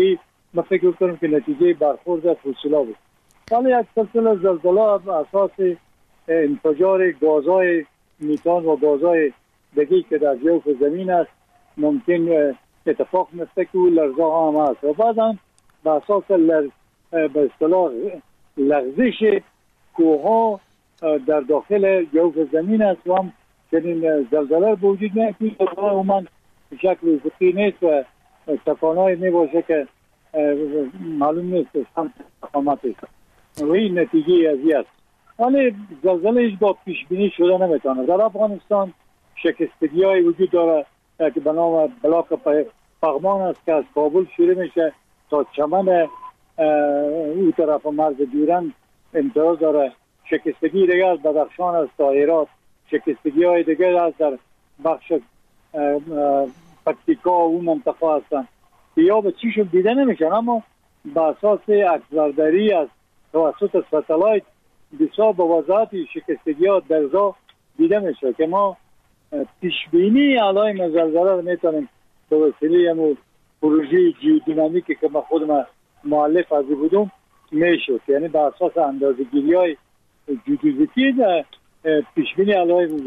من فکر کنم که نتیجه برخورد فوسیلا بود. ولی یک سلسله زلزله به اساس انفجار گازهای میتان و گازهای دیگه که در جوف زمین است ممکن اتفاق میفته که لرزه ها هم هست و بعدا به اساس به اصطلاح لغزش کوه ها در داخل جوف زمین است و هم چنین زلزله وجود میاد که عموما به شکل افقی نیست و تکانهای میباشه که معلوم نیست سمت اقامت است و این نتیجه ازی است. ولی زلزله هیچ با پیش بینی شده نمیتونه. در افغانستان شکستگی های وجود داره که به نام بلاک پغمان است که از کابل شروع میشه تا چمن او طرف مرز دیورند امتداد داره. شکستگی دیگه از بدخشان است تا هرات. شکستگی های دیگه از در بخش پکتیکا و اون منطقه هستن یا به چیشون دیده نمیشن، اما به اساس عکسبرداری از توسط ستلایت بسیار با وضاحت شکستگی ها درزا دیده میشه که ما پیشبینی علائم زلزله رو میتونیم به وسیله همون پروژه جیودینامیکی که ما خودم مؤلف ازی بودم میشد، یعنی به اساس اندازه‌گیری های جیودیزیتی پیشبینی علائم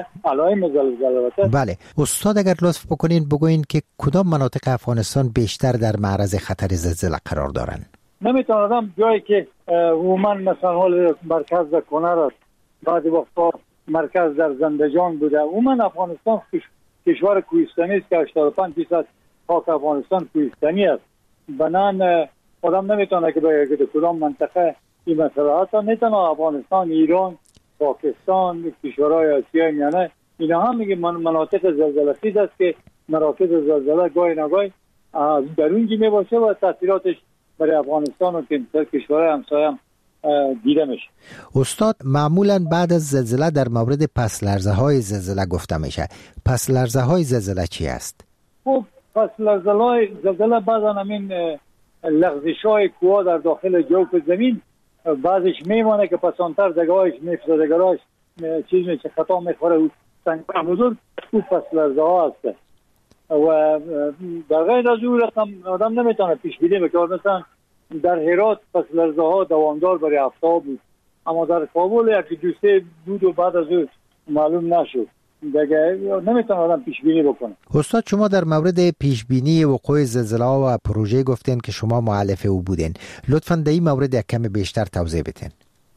زلزله. بله استاد، اگر لطف بکنین بگوین که کدام مناطق افغانستان بیشتر در معرض خطر زلزله قرار دارن؟ نمیتونم جایی که عموما مثلا حال مرکز در کنر است، بعضی وقتا مرکز در زندجان بوده. عموما افغانستان کشور کوهستانی است که 85% خاک افغانستان کوهستانی است. بنان آدم نمیتونه که بگه که کدام منطقه این مسئله حتی میتونه افغانستان، ایران، پاکستان، کشورهای آسیای میانه اینا هم میگه مناطق زلزله خیز است که مراکز زلزله گاهی نگاهی در اونجا میباشه و تاثیراتش برای افغانستان و کشورهای همسایه هم دیده میشه. استاد، معمولا بعد از زلزله در مورد پس لرزه های زلزله گفته میشه. پس لرزه های زلزله چی است؟ خب پس زلزله بعضا همین لغزش های کوه در داخل جوف زمین بعضش میمانه که پسانتر دگاهش میفته، دگاهش چیز میشه خطا میخوره و سنگ بزرگ او پس لرزه ها هست و در غیر از او رقم آدم نمیتونه پیش بینی بکنه. مثلا در هرات پس لرزه ها دوامدار برای هفته بود، اما در کابل یک دوسته بود و بعد از او معلوم نشد. دیگه نمیتونه آدم پیش بینی بکنه. استاد، شما در مورد پیش بینی وقوع زلزله و پروژه گفتین که شما مؤلف او بودین. لطفاً در این مورد یک کم بیشتر توضیح بدین.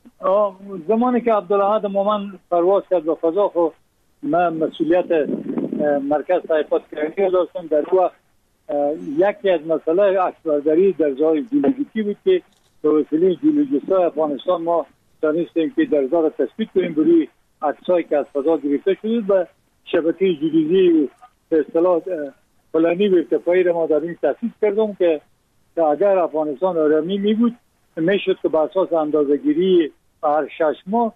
زمانی که عبدالاحد مومن پرواز کرد به فضا، خب من مسئولیت مرکز تحقیقات کرنی داشتم. در وقت یکی از مسئله عکسبرداری درزهای جیولوژیکی بود که به وسیله جیولوژیست‌های افغانستان ما دانستیم که درزها را تثبیت کنیم بروی عکسایی که از فضا گرفته شده به شبکه جیولوژی به اصطلاح فلانی و ارتفاعی را ما در این تأسیس کردم که اگر افغانستان آرامی می بود میشد که به اساس اندازه‌گیری هر 6 ماه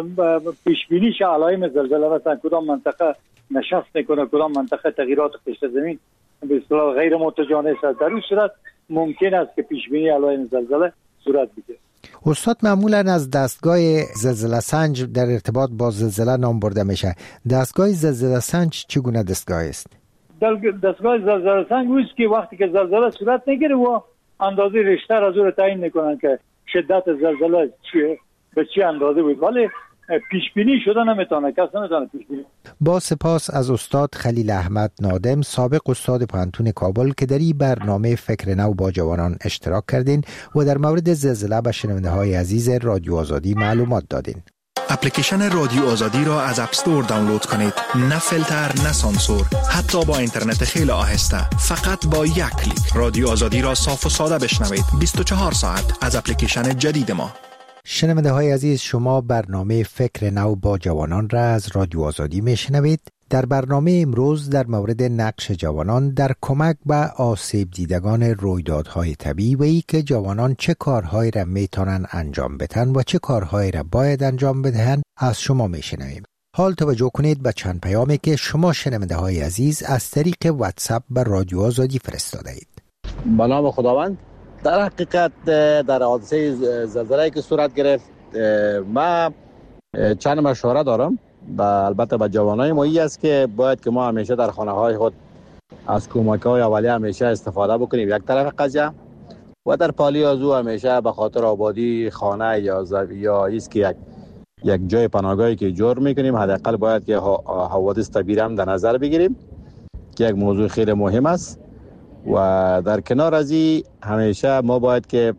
پیش بینیش علائم زلزله مثلا کدام منطقه نشست میکنه، کدام منطقه تغییرات قشر زمین به اصطلاح غیر متجانس است، در این صورت ممکن است که پیش بینی علائم زلزله صورت بگیرد. استاد، معمولا از دستگاه زلزله سنج در ارتباط با زلزله نام برده میشه. دستگاه زلزله سنج چگونه دستگاه است؟ دستگاه زلزله سنج است که وقتی که زلزله صورت میگیره و اندازه ریشتر از اون تعیین میکنن که شدت زلزله چیه به چه اندازه بود، ولی پیش بینی شده نمیتونه، کس نمیتونه پیش بینی. با سپاس از استاد خلیل احمد نادم، سابق استاد پوهنتون کابل که در این برنامه فکر نو با جوانان اشتراک کردین و در مورد زلزله به شنونده های عزیز رادیو آزادی معلومات دادین. اپلیکیشن رادیو آزادی را از اپ استور دانلود کنید. نه فیلتر، نه سانسور، حتی با اینترنت خیلی آهسته. فقط با یک کلیک رادیو آزادی را صاف و ساده بشنوید. 24 ساعت از اپلیکیشن جدید ما. شنونده های عزیز، شما برنامه فکر نو با جوانان را از رادیو آزادی میشنوید. در برنامه امروز در مورد نقش جوانان در کمک به آسیب دیدگان رویدادهای طبیعی و ای که جوانان چه کارهایی را میتونن انجام بدن و چه کارهایی را باید انجام بدهند از شما میشنویم. حال توجه کنید به چند پیامی که شما شنونده های عزیز از طریق واتساپ به رادیو آزادی فرستاده اید. به نام خداوند. در حقیقت در حادثه زلزله‌ای که صورت گرفت ما چند مشوره دارم البته به جوانای ما این است که باید که ما همیشه در خانه‌های خود از کمک‌های اولیه همیشه استفاده بکنیم. یک طرف قضیه و در پالی از او همیشه به خاطر آبادی خانه یا ایست که یک جای پناهگاهی که ایجاد میکنیم حداقل باید که حوادث طبیعی هم در نظر بگیریم که یک موضوع خیلی مهم است. و در کنار از این همیشه ما باید که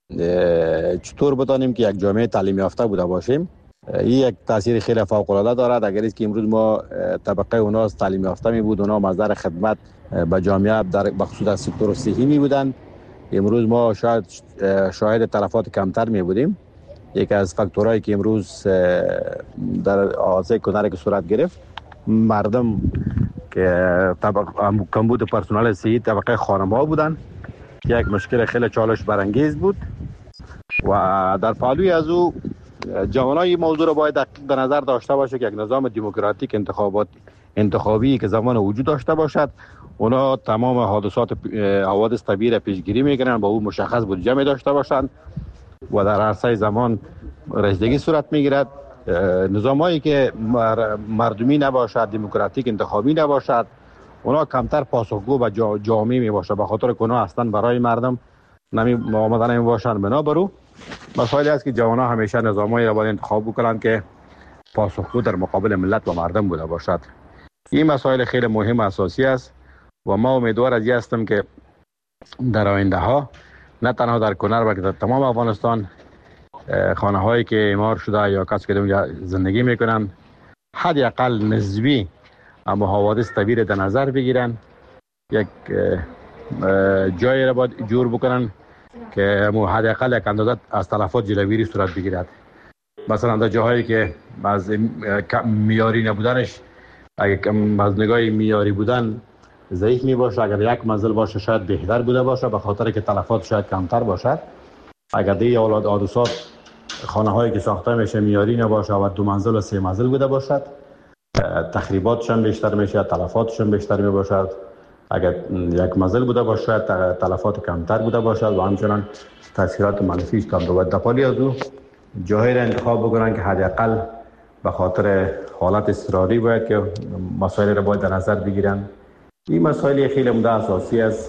چطور بتانیم که یک جامعه تعلیم یافته بوده باشیم. این یک تاثیر خیلی فوق العاده دارد. اگر است که امروز ما طبقه اونا تعلیم یافته می بود، اونا مصدر خدمت به جامعه در بخصوص از سکتور صحی می بودند، امروز ما شاهد تلفات کمتر می بودیم. یکی از فاکتورهایی که امروز در حادثه کنر که صورت گرفت، مردم که کمبود پرسنل صحی طبقه خانم‌ها بودند، یک مشکل خیلی چالش برانگیز بود. و در پالوی از او جوانای موضوع را باید دقیق در نظر داشته باشه که یک نظام دموکراتیک انتخابی که زمان وجود داشته باشد، اونا تمام حوادث طبیعی را پیشگیری میکنن، با اون مشخص بودجه می داشته باشند و در عرصه زمان رسیدگی صورت میگیرد. نظامایی که مردمی نباشد، دموکراتیک انتخابی نباشد، اونا کمتر پاسخگو و جامعی می باشد، به خاطر که اونا اصلا برای مردم آمدن نمی باشند. بنابراین مسائلی است که جوانان همیشه نظامایی را باید انتخاب بکنند که پاسخگو در مقابل ملت و مردم بوده باشد. این مسائل خیلی مهم و اساسی است و ما امیدوار از این هستم که در آینده ها نه تنها در کنر بلکه در تمام افغانستان خانه هایی که اعمار شده یا کسی که اونجا زندگی میکنن حداقل نسبی اما حوادث طبیعی در نظر بگیرن، یک جایی را باید جور بکنن که حداقل یک اندازه از تلفات جلوگیری صورت بگیرد. مثلا در جاهایی که از میاری نبودنش، اگه از نگاه میاری بودن ضعیف می باشه، اگر یک منزل باشه شاید بهتر بوده باشه، به خاطر که تلفات شاید کمتر باشد. اگر دیگه اولاد حادثات خانه هایی که ساخته میشه میاری نباشه و 2 منزل و 3 منزل بوده باشد، تخریباتشون بیشتر میشه، تلفاتشون بیشتر می باشد. اگر یک منزل بوده باشه شاید تلفات کمتر بوده باشد و همچنان تاثیرات منفیش کم بود. در پالی از او جاهایی را انتخاب بکنن که حداقل به خاطر حالت اضطراری باید که مسائل را باید در نظر بگیرن. این مسائل خیلی مهم اساسی است.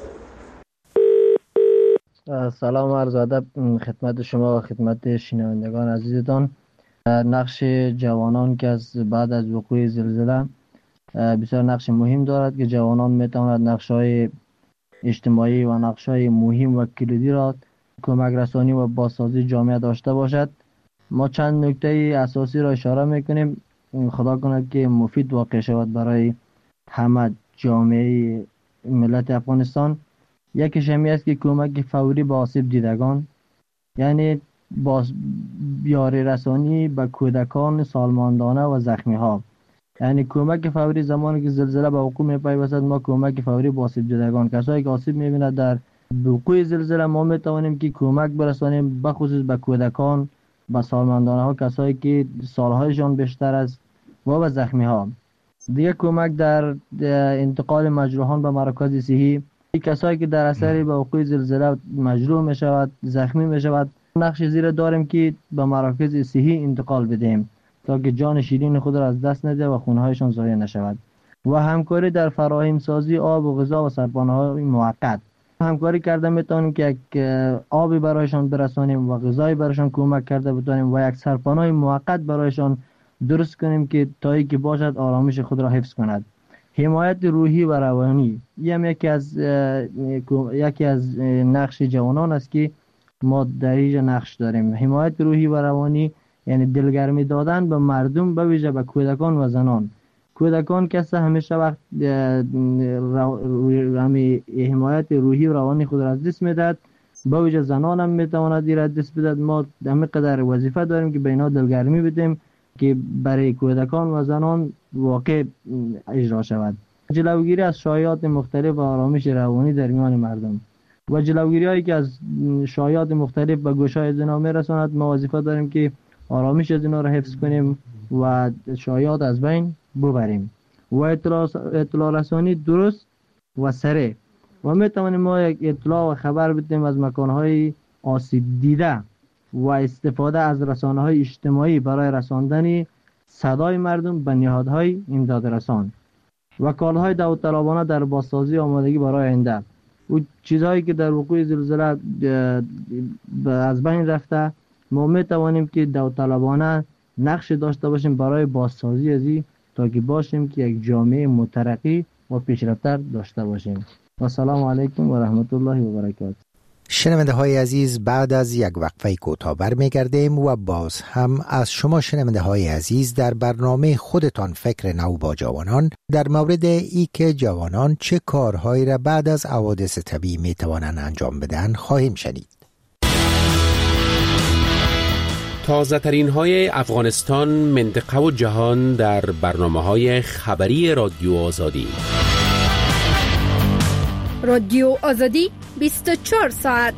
سلام و عرض ادب خدمت شما و خدمت شنوندگان عزیزتان. نقش جوانان که از بعد از وقوع زلزله بسیار نقش مهم دارد که جوانان میتواند نقش‌های اجتماعی و نقش‌های مهم و کلیدی را کمک رسانی و بازسازی جامعه داشته باشد. ما چند نکته اساسی را اشاره میکنیم، خدا کند که مفید واقع شود برای همه جامعه ملت افغانستان. یکیش همی است که کمک فوری به آسیب دیدگان، یعنی یاری رسانی به کودکان، سالمندان و زخمی ها. یعنی کمک فوری زمانی که زلزله به وقوع میپیوستد، ما کمک فوری به آسیب دیدگان، کسایی که آسیب میبیند در وقوع زلزله، ما میتوانیم که کمک برسانیم بخصوص به کودکان، به سالمندان ها، کسایی که سالهایشان بیشتر است و به زخمی ها. دیگه کمک در انتقال مجروحان به مراکز صحی، کسایی که در اثر به وقوع زلزله مجروح می شود، زخمی می شود، نقش زیر داریم که به مراکز صحی انتقال بدهیم تا که جان شیرین خود را از دست نده و خونهایشان ضایع نشود. و همکاری در فراهم سازی آب و غذا و سرپناه های موقت، همکاری کرده میتونیم که یک آبی برایشان برسانیم و غذایی برایشان کمک کرده بتونیم و یک سرپناه موقت برایشان درست کنیم که تا اینکه باشد آرامش خود را حفظ کند. حمایت روحی و روانی یکی از نقش جوانان است که ما در اینجا نقش داریم. حمایت روحی و روانی یعنی دلگرمی دادن به مردم، به ویژه به کودکان و زنان. کودکان کسی همیشه وقت حمایت روحی و روانی خود را از دست میدهد، به ویژه زنان هم میتواند این را دست بدهد. ما همین قدر وظیفه داریم که به اینا دلگرمی بدیم که برای کودکان و زنان واقع اجرا شود. جلوگیری از شایعات مختلف و آرامش روانی در میان مردم و جلوگیری هایی که از شایعات مختلف به گوشهای زنا میرساند، ما وظیفه داریم که آرامش از اینا را حفظ کنیم و شایعات از بین ببریم و اطلاع رسانی درست و سریع و میتوانیم ما یک اطلاع و خبر بدیم از مکانهای آسیب دیده و استفاده از رسانه‌های اجتماعی برای رساندن صدای مردم به نهادهای امداد رسان و کارهای داوطلبانه در بازسازی آمادگی برای آینده. و چیزهایی که در وقوع زلزله از بین رفته، ما می توانیم که داوطلبانه نقش داشته باشیم برای بازسازی از این، تا که باشیم که یک جامعه مترقی و پیشرفت‌تر داشته باشیم. و سلام علیکم و رحمت الله و برکاته. شنونده های عزیز، بعد از یک وقفه کوتاه برمیگردیم و باز هم از شما شنونده های عزیز در برنامه خودتان فکر نو با جوانان در مورد ای که جوانان چه کارهایی را بعد از حوادث طبیعی می توانند انجام بدن خواهیم شنید. تازه ترین های افغانستان، منطقه و جهان در برنامه های خبری رادیو آزادی. رادیو آزادی 24 ساعت.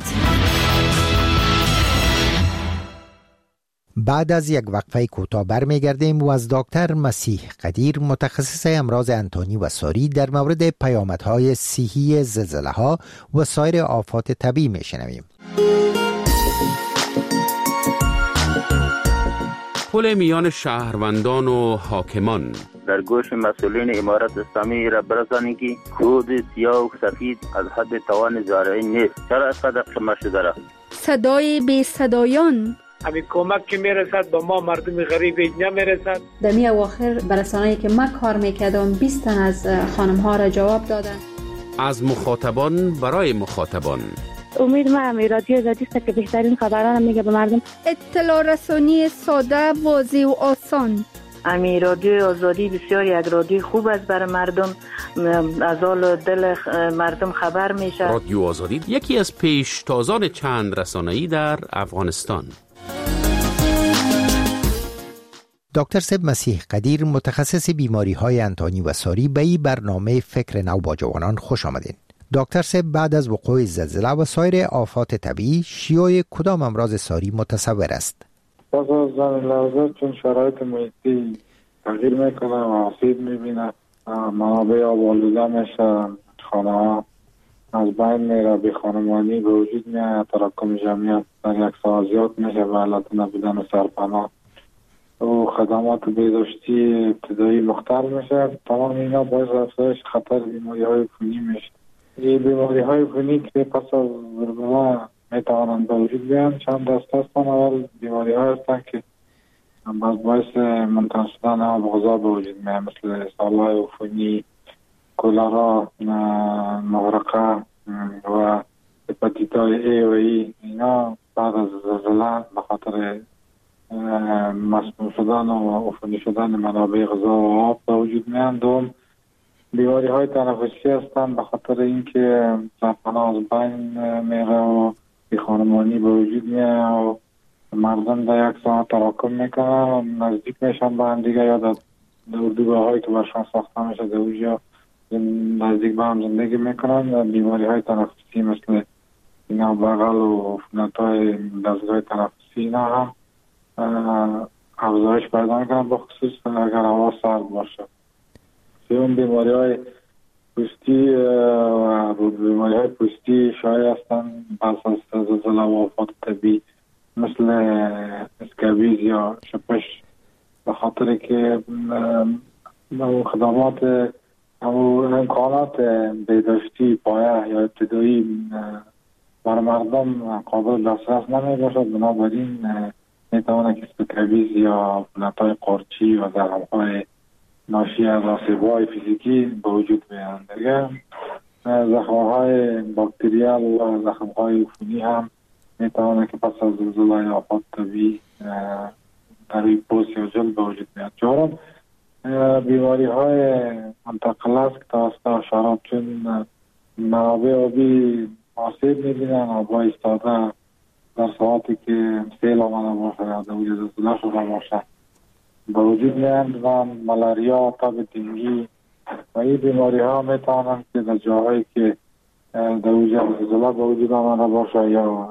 بعد از یک وقفه کوتاه برمیگردیم و از دکتر مسیح قدیر، متخصص امراض انتانی و ساری، در مورد پیامدهای صحی زلزله‌ها و سایر آفات طبیعی میشنویم. پل میان شهروندان و حاکمان در گوش مسئولین امارت اسلامی را برسانید که خود سیاه و سفید از حد توان زارعی نیست. چرا از قدر شما شده را؟ صدای بی صدایان، همین کمک که میرسد به ما مردم غریب نمیرسد. در می اواخر برسانه‌ای که من کار میکردم 20 تن از خانم ها را جواب دادن. از مخاطبان برای مخاطبان. امید من رادیو آزادی است که بهترین خبران میگه به مردم. اطلاع رسانی ساده، واضح و آسان. امی رادیو آزادی بسیار یک رادیو خوب است برای مردم، از حال دل مردم خبر میشه. رادیو آزادی یکی از پیشتازان چند رسانه‌ای در افغانستان. دکتر سب مسیح قدیر، متخصص بیماری های انتانی و ساری، به این برنامه فکر نو با جوانان خوش آمدین. دکتر سب، بعد از وقوع زلزله و سایر آفات طبیعی، شیوع کدام امراض ساری متصور است؟ پس از زمین لرزه چون شرایط محیطی تغییر میکنه و آسیب میبینه، منابع آب آلوده میشه، خانه ها از بین میره، بی خانمانی به وجود میاد، تراکم جمعیت در یک سال زیاد میشه و علت نبودن سرپناه و خدمات بهداشتی ابتدایی مختل میشه. تمام اینا باعث افزایش خطر بیماری های خونی میشه. این بیماری های خونی که پس از زلزله میتوانند به وجود بیان چند دسته هستند. اول بیماری های هستند که باعث منتقل شدن آب غذا به وجود میاد، مثل سالای عفونی، کولرا، مغرقه و هپاتیتای ای و ای. اینا بعد از زلزله به خاطر مسموم شدن و عفونی شدن منابع غذا و آب به وجود میان. دوم بیماری های تنفسی هستند، به خاطر اینکه سرپناه از بین میره و بی خانمانی به وجود میاد و مردم در یک ساعت تراکم میکنن و نزدیک میشن به هم دیگه، یا در اردوگاه هایی که برشان ساخته میشه در اونجا نزدیک به هم زندگی میکنن. بیماری های تنفسی مثل اینا بغل و عفونت های دستگاه تنفسی اینا هم افزایش پیدا میکنن، به خصوص اگر هوا سرد باشه. سوم بیماری های پوستی و بیماری های پوستی شایع هستند پس از زلزله و آفات طبیعی، مثل اسکابیز یا شپش، به خاطر که خدمات امکانات بهداشتی پایه یا ابتدایی برای مردم قابل دسترس نمی باشد. بنابراین میتواند که اسکابیز یا عفونت‌های قارچی و زخم‌های ناشی از آسیب‌های فیزیکی به وجود میاد. دیگه زخم‌های باکتریال و زخم‌های عفونی هم میتواند که پس از زلزله یا آفات طبیعی در روی پوست یا جلد به وجود میاد. چهارم بیماری‌های منتقل است که توسط حشرات، چون منابع آبی آسیب می‌بینن، آب‌ها ایستاده در ساعتی که سیل آمده باشه یا در وجود زلزله شده باشه به وجود میاد و ملاریا، تب دنگی و این بیماری ها میتوانند که در جاهایی که در وجود زلزله به وجود آمده باشه یا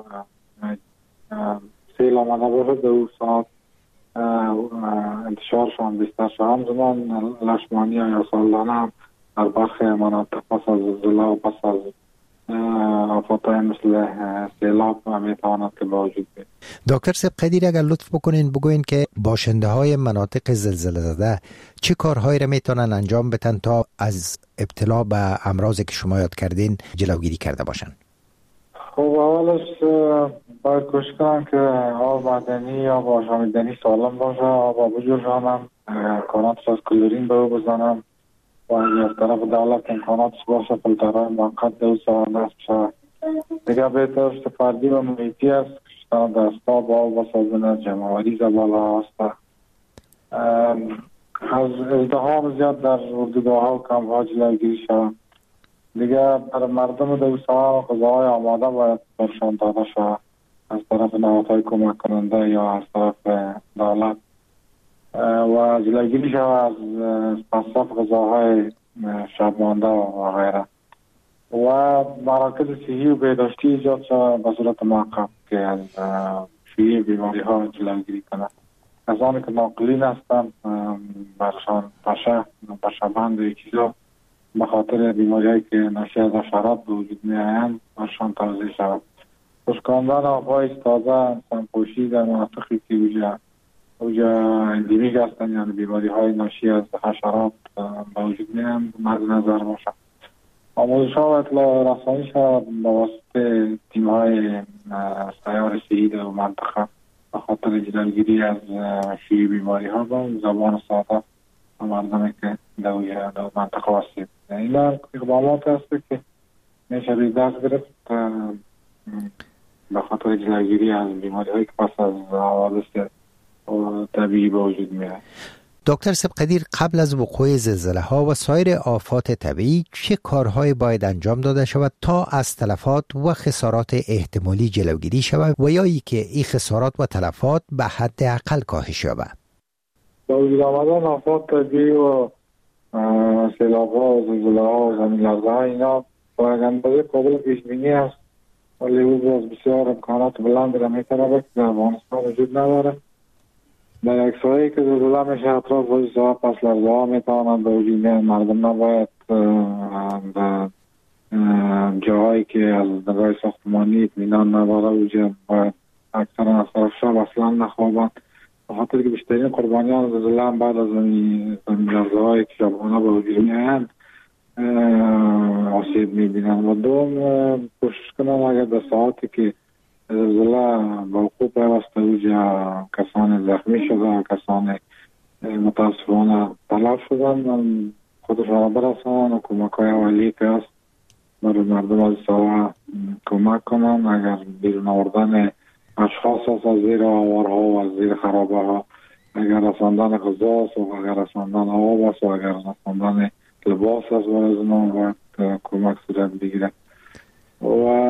سیل آمده باشه در اون ساعت انتشارشان بیشتر شد. همزمان لشمانی یا سالانه هم در برخی مناطق پس از زلزله و پس از آفاتهای مثل سیلاب میتواند که با وجود بیاید. دکتر سیب قدیر اگر لطف بکنین بگوین که باشنده های مناطق زلزله زده چه کارهایی را میتونن انجام بدن تا از ابتلا به امراضی که شما یاد کردین جلوگیری کرده باشن؟ خب اولش باید کوشش کنم که آب معدنی یا آشامیدنی سالم باشه، آب بجوشانم، امکاناتش از کلورین به بزنم و اگر از طرف دولت امکاناتش باشه فیلترهای موقت دو سال نصب شود. دیگه بهترش فردی و محیطی است که دستا با آب بسازنه، جمعوری زباله هست. از ازدحام زیاد در اردوگاه ها و کمپ ها جلوگیری شود. دیگه در مردم دوستان غذاهای آماده باید برشان داده شود از طرف نهادهای کمک کننده یا از طرف دولت و جلوگیری شود از مصرف غذاهای شبمانده و غیره و مراکز صحی و بهداشتی ایجاد شود به صورت موقت که از شیوع بیماری ها جلوگیری کنند. کسانی که ناقلین هستند برشان پشه‌بند و چیزا به خاطر بیماری‌هایی که ناشی از حشرات به وجود می‌آیند برشان توزیع شود. خشکاندن آب‌های تازه، سمپوشی در مناطقی که اوجا اندیمیک هستند یعنی بیماری‌های ناشی از حشرات به وجود می‌آیند مد نظر باشد. آموزش‌ها و اطلاع رسانی شود با واسطه تیم‌های سیار صحی در منطقه به خاطر جلوگیری از شیوع بیماری‌ها با زبان ساده و مردمی که در منطقه واسید. این اقدامات هست که میشه دست گرفت به خاطر جلوگیری از بیماری‌هایی که پس از حوادث طبیعی به وجود میاد. دکتر سیب قدیر قبل از وقوع زلزله ها و سایر آفات طبیعی چه کارهایی باید انجام داده شود تا از تلفات و خسارات احتمالی جلوگیری شود و یا ای که این خسارات و تلفات به حد اقل کاهش یابد؟ با وجود آمدن آفات طبیعی و سیلاب‌ها و زلزله‌ها و زمین‌لرزه‌ها اینا با اندازه قابل پیش‌بینی است ولی او باز بسیار امکانات بلند را می‌طلبد که در افغانستان وجود نداره. در اکسایی که زلزله میشه اطراف وجودها پس لرزه‌ها میتوانند به وجود بیاید. مردم نباید در جاهایی که از نگاه ساختمانی اطمینان نداره وجود باید اکثرا از طرف شب اصلا نخوابند به خاطر که بیشترین قربانیان زلزله هم بعد از زمین لرزه‌هایی که شبانه به وجود میآیند آسیب میبینند. و دوم کوشش کنند اگر در ساعتی که زلزله به وقوع پیوسته اوجا کسان زخمی شده کسان متاسفانه تلف شدن خودشان را برسانند و کمک‌های اولیه که هست برای مردم از ساعه کمک کنند. اگر بیرون آوردن اشخاص هست از زیر آوارها و از زیر خرابه ها، اگر رساندن غذا است و اگر رساندن آب است و اگر رساندن لباس است برای زنان باید کمک صورت بگیره. و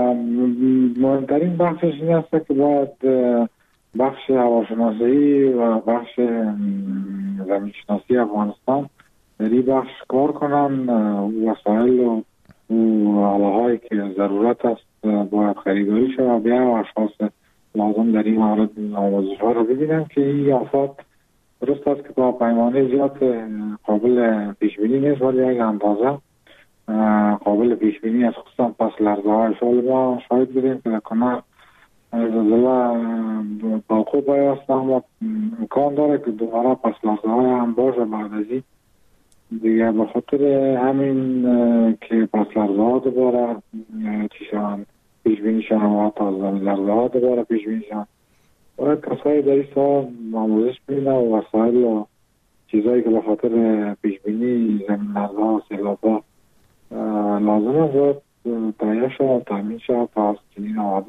مهمترین بخشش این است که باید بخش هواشناسی و بخش زمینشناسی افغانستان در این بخش کار کنن. وسایل و آله‌هایی که ضرورت است باید خریداری شود بیا و اشخاص لازم در این مورد آموزش‌ها رو ببینن که این آفات درست است که با پیمانه زیاد قابل پیشبینی نیست ولی یک اندازه قابل پیشبینی است. خصوصا پس لرزه‌های سال ما شاید بودیم که در کنار زلزله باقو پیوسته اما امکان داره که دوباره پس لرزه‌های هم باشه بعد از این دیگه به خاطر همین که پس لرزه‌ها دوباره چیشان پیشبینی شدن و حتی زمین لرزه‌ها دوباره پیشبینی شدن باید کسایی در این سال آموزش ببینن و وسایل و چیزایی که به خاطر پیشبینی زمین لرزه‌ها و سیلاب‌ها لازم است تهیه شد و تامین شد تا از چنین حوادث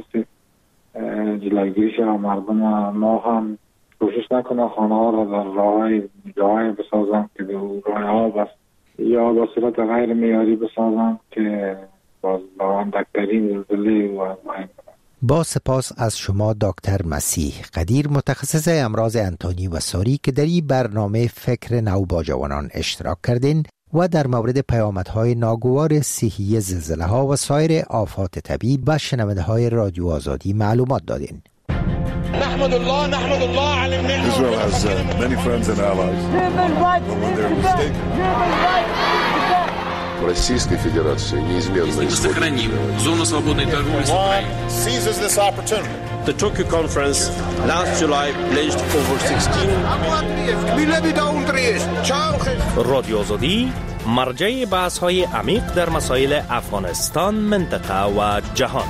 جلوگیری شد. مردم ما هم کوشش نکنه خانه ها را در جاهای بسازن که راه آب است یا به صورت غیر معیاری بسازن که باز با اندکترین زلزله و با سپاس از شما دکتر مسیح قدیر متخصص امراض انتانی و ساری که در این برنامه فکر نو با جوانان اشتراک کردین و در مورد پیامدهای ناگوار صحی زلزله ها و سایر آفات طبیعی به شنونده های رادیو آزادی معلومات دادین. Israel has many friends and allies. But when they're mistaken Российской Федерации неизменно исходит. Сохраним зону свободной торговли с Украиной. The Tokyo Conference last July pledged over 16 رادیو آزادی مرجع بحث‌های عمیق در مسائل افغانستان، منطقه و جهان.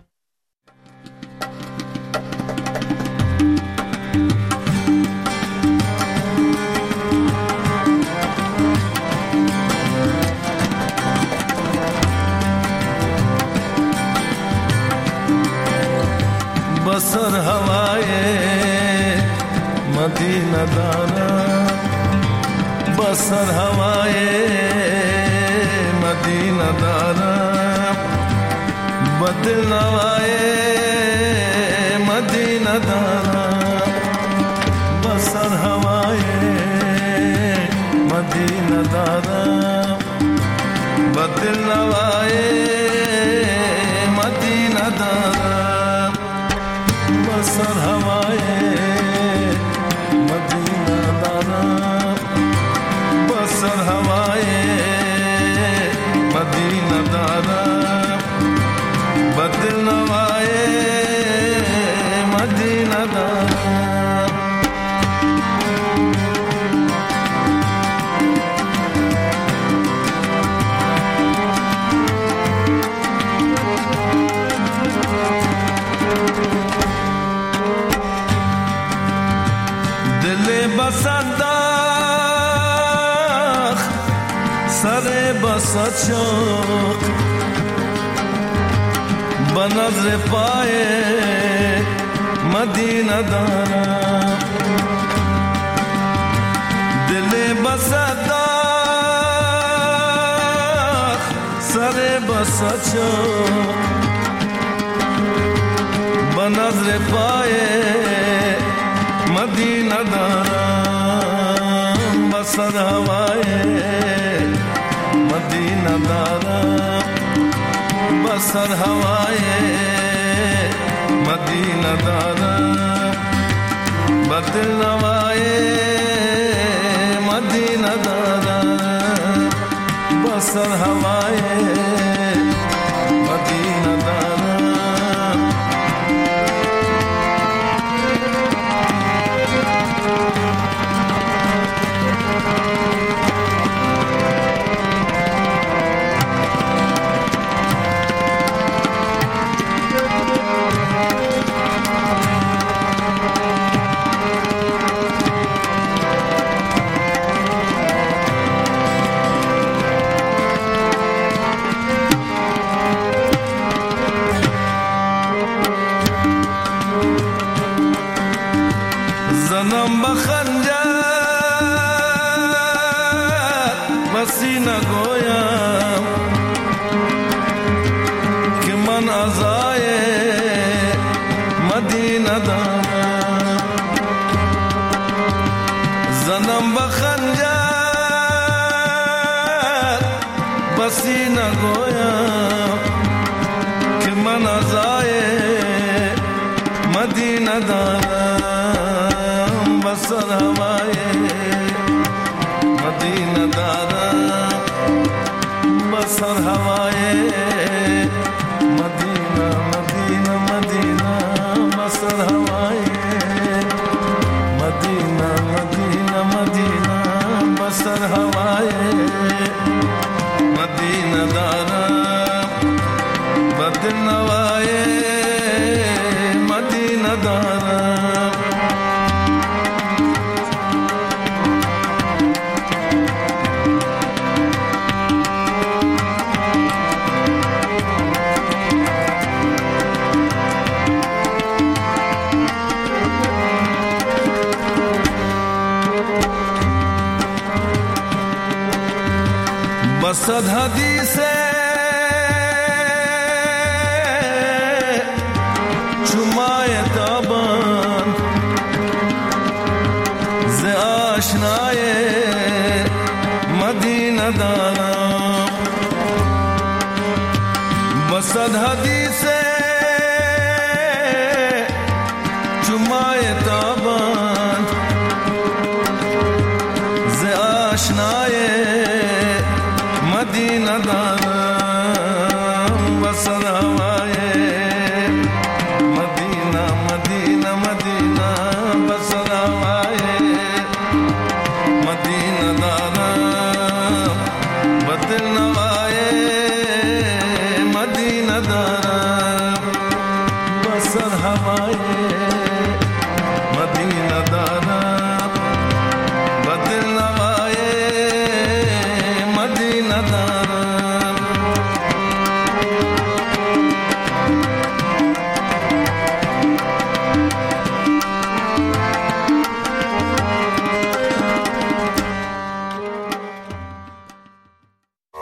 بسر هوای مدینه دارم، بسر هوای مدینه دارم، بدل نوای مدینه دارم، بسر هوای مدینه دارم، بدل نوای مدینه دارم، بسر هوای مدینه دارم، بسر هوای مدینه دارم، بدل نوای مدینه دارم. بسنداخ سر بسد شوق بنظر پای مدینه دارم، دل بسنداخ سر بسد شوق بنظر پای مدینه دارم، بسر هوای مدینه دارم، بسر هوای مدینه دارم، بدل نوای مدینه دارم، بسر هوای مدینه دارم. زنم بخنجر بسی نگویم که من ازای مدینه دارم، زنم بخنجر بسی نگویم که من ازای مدینه دارم، بسر هوای مدینه دارم، بسر هوای مدینه مدینه مدینه، بسر هوای مدینه مدینه مدینه، بسر هوای مدینه دارم، بدل نوای مدینه دارم. بسد حدیث چمای تابان ز آشنای مدینه دارم، بسد حدیث چمای تابان ز آشنای مدینه دارم وسط هوای مدینه مدینه مدینه وسط هوای مدینه دارم بدل نوای مدینه دارم وسط هوای مدینه دارم بدل نوای مدینه دارم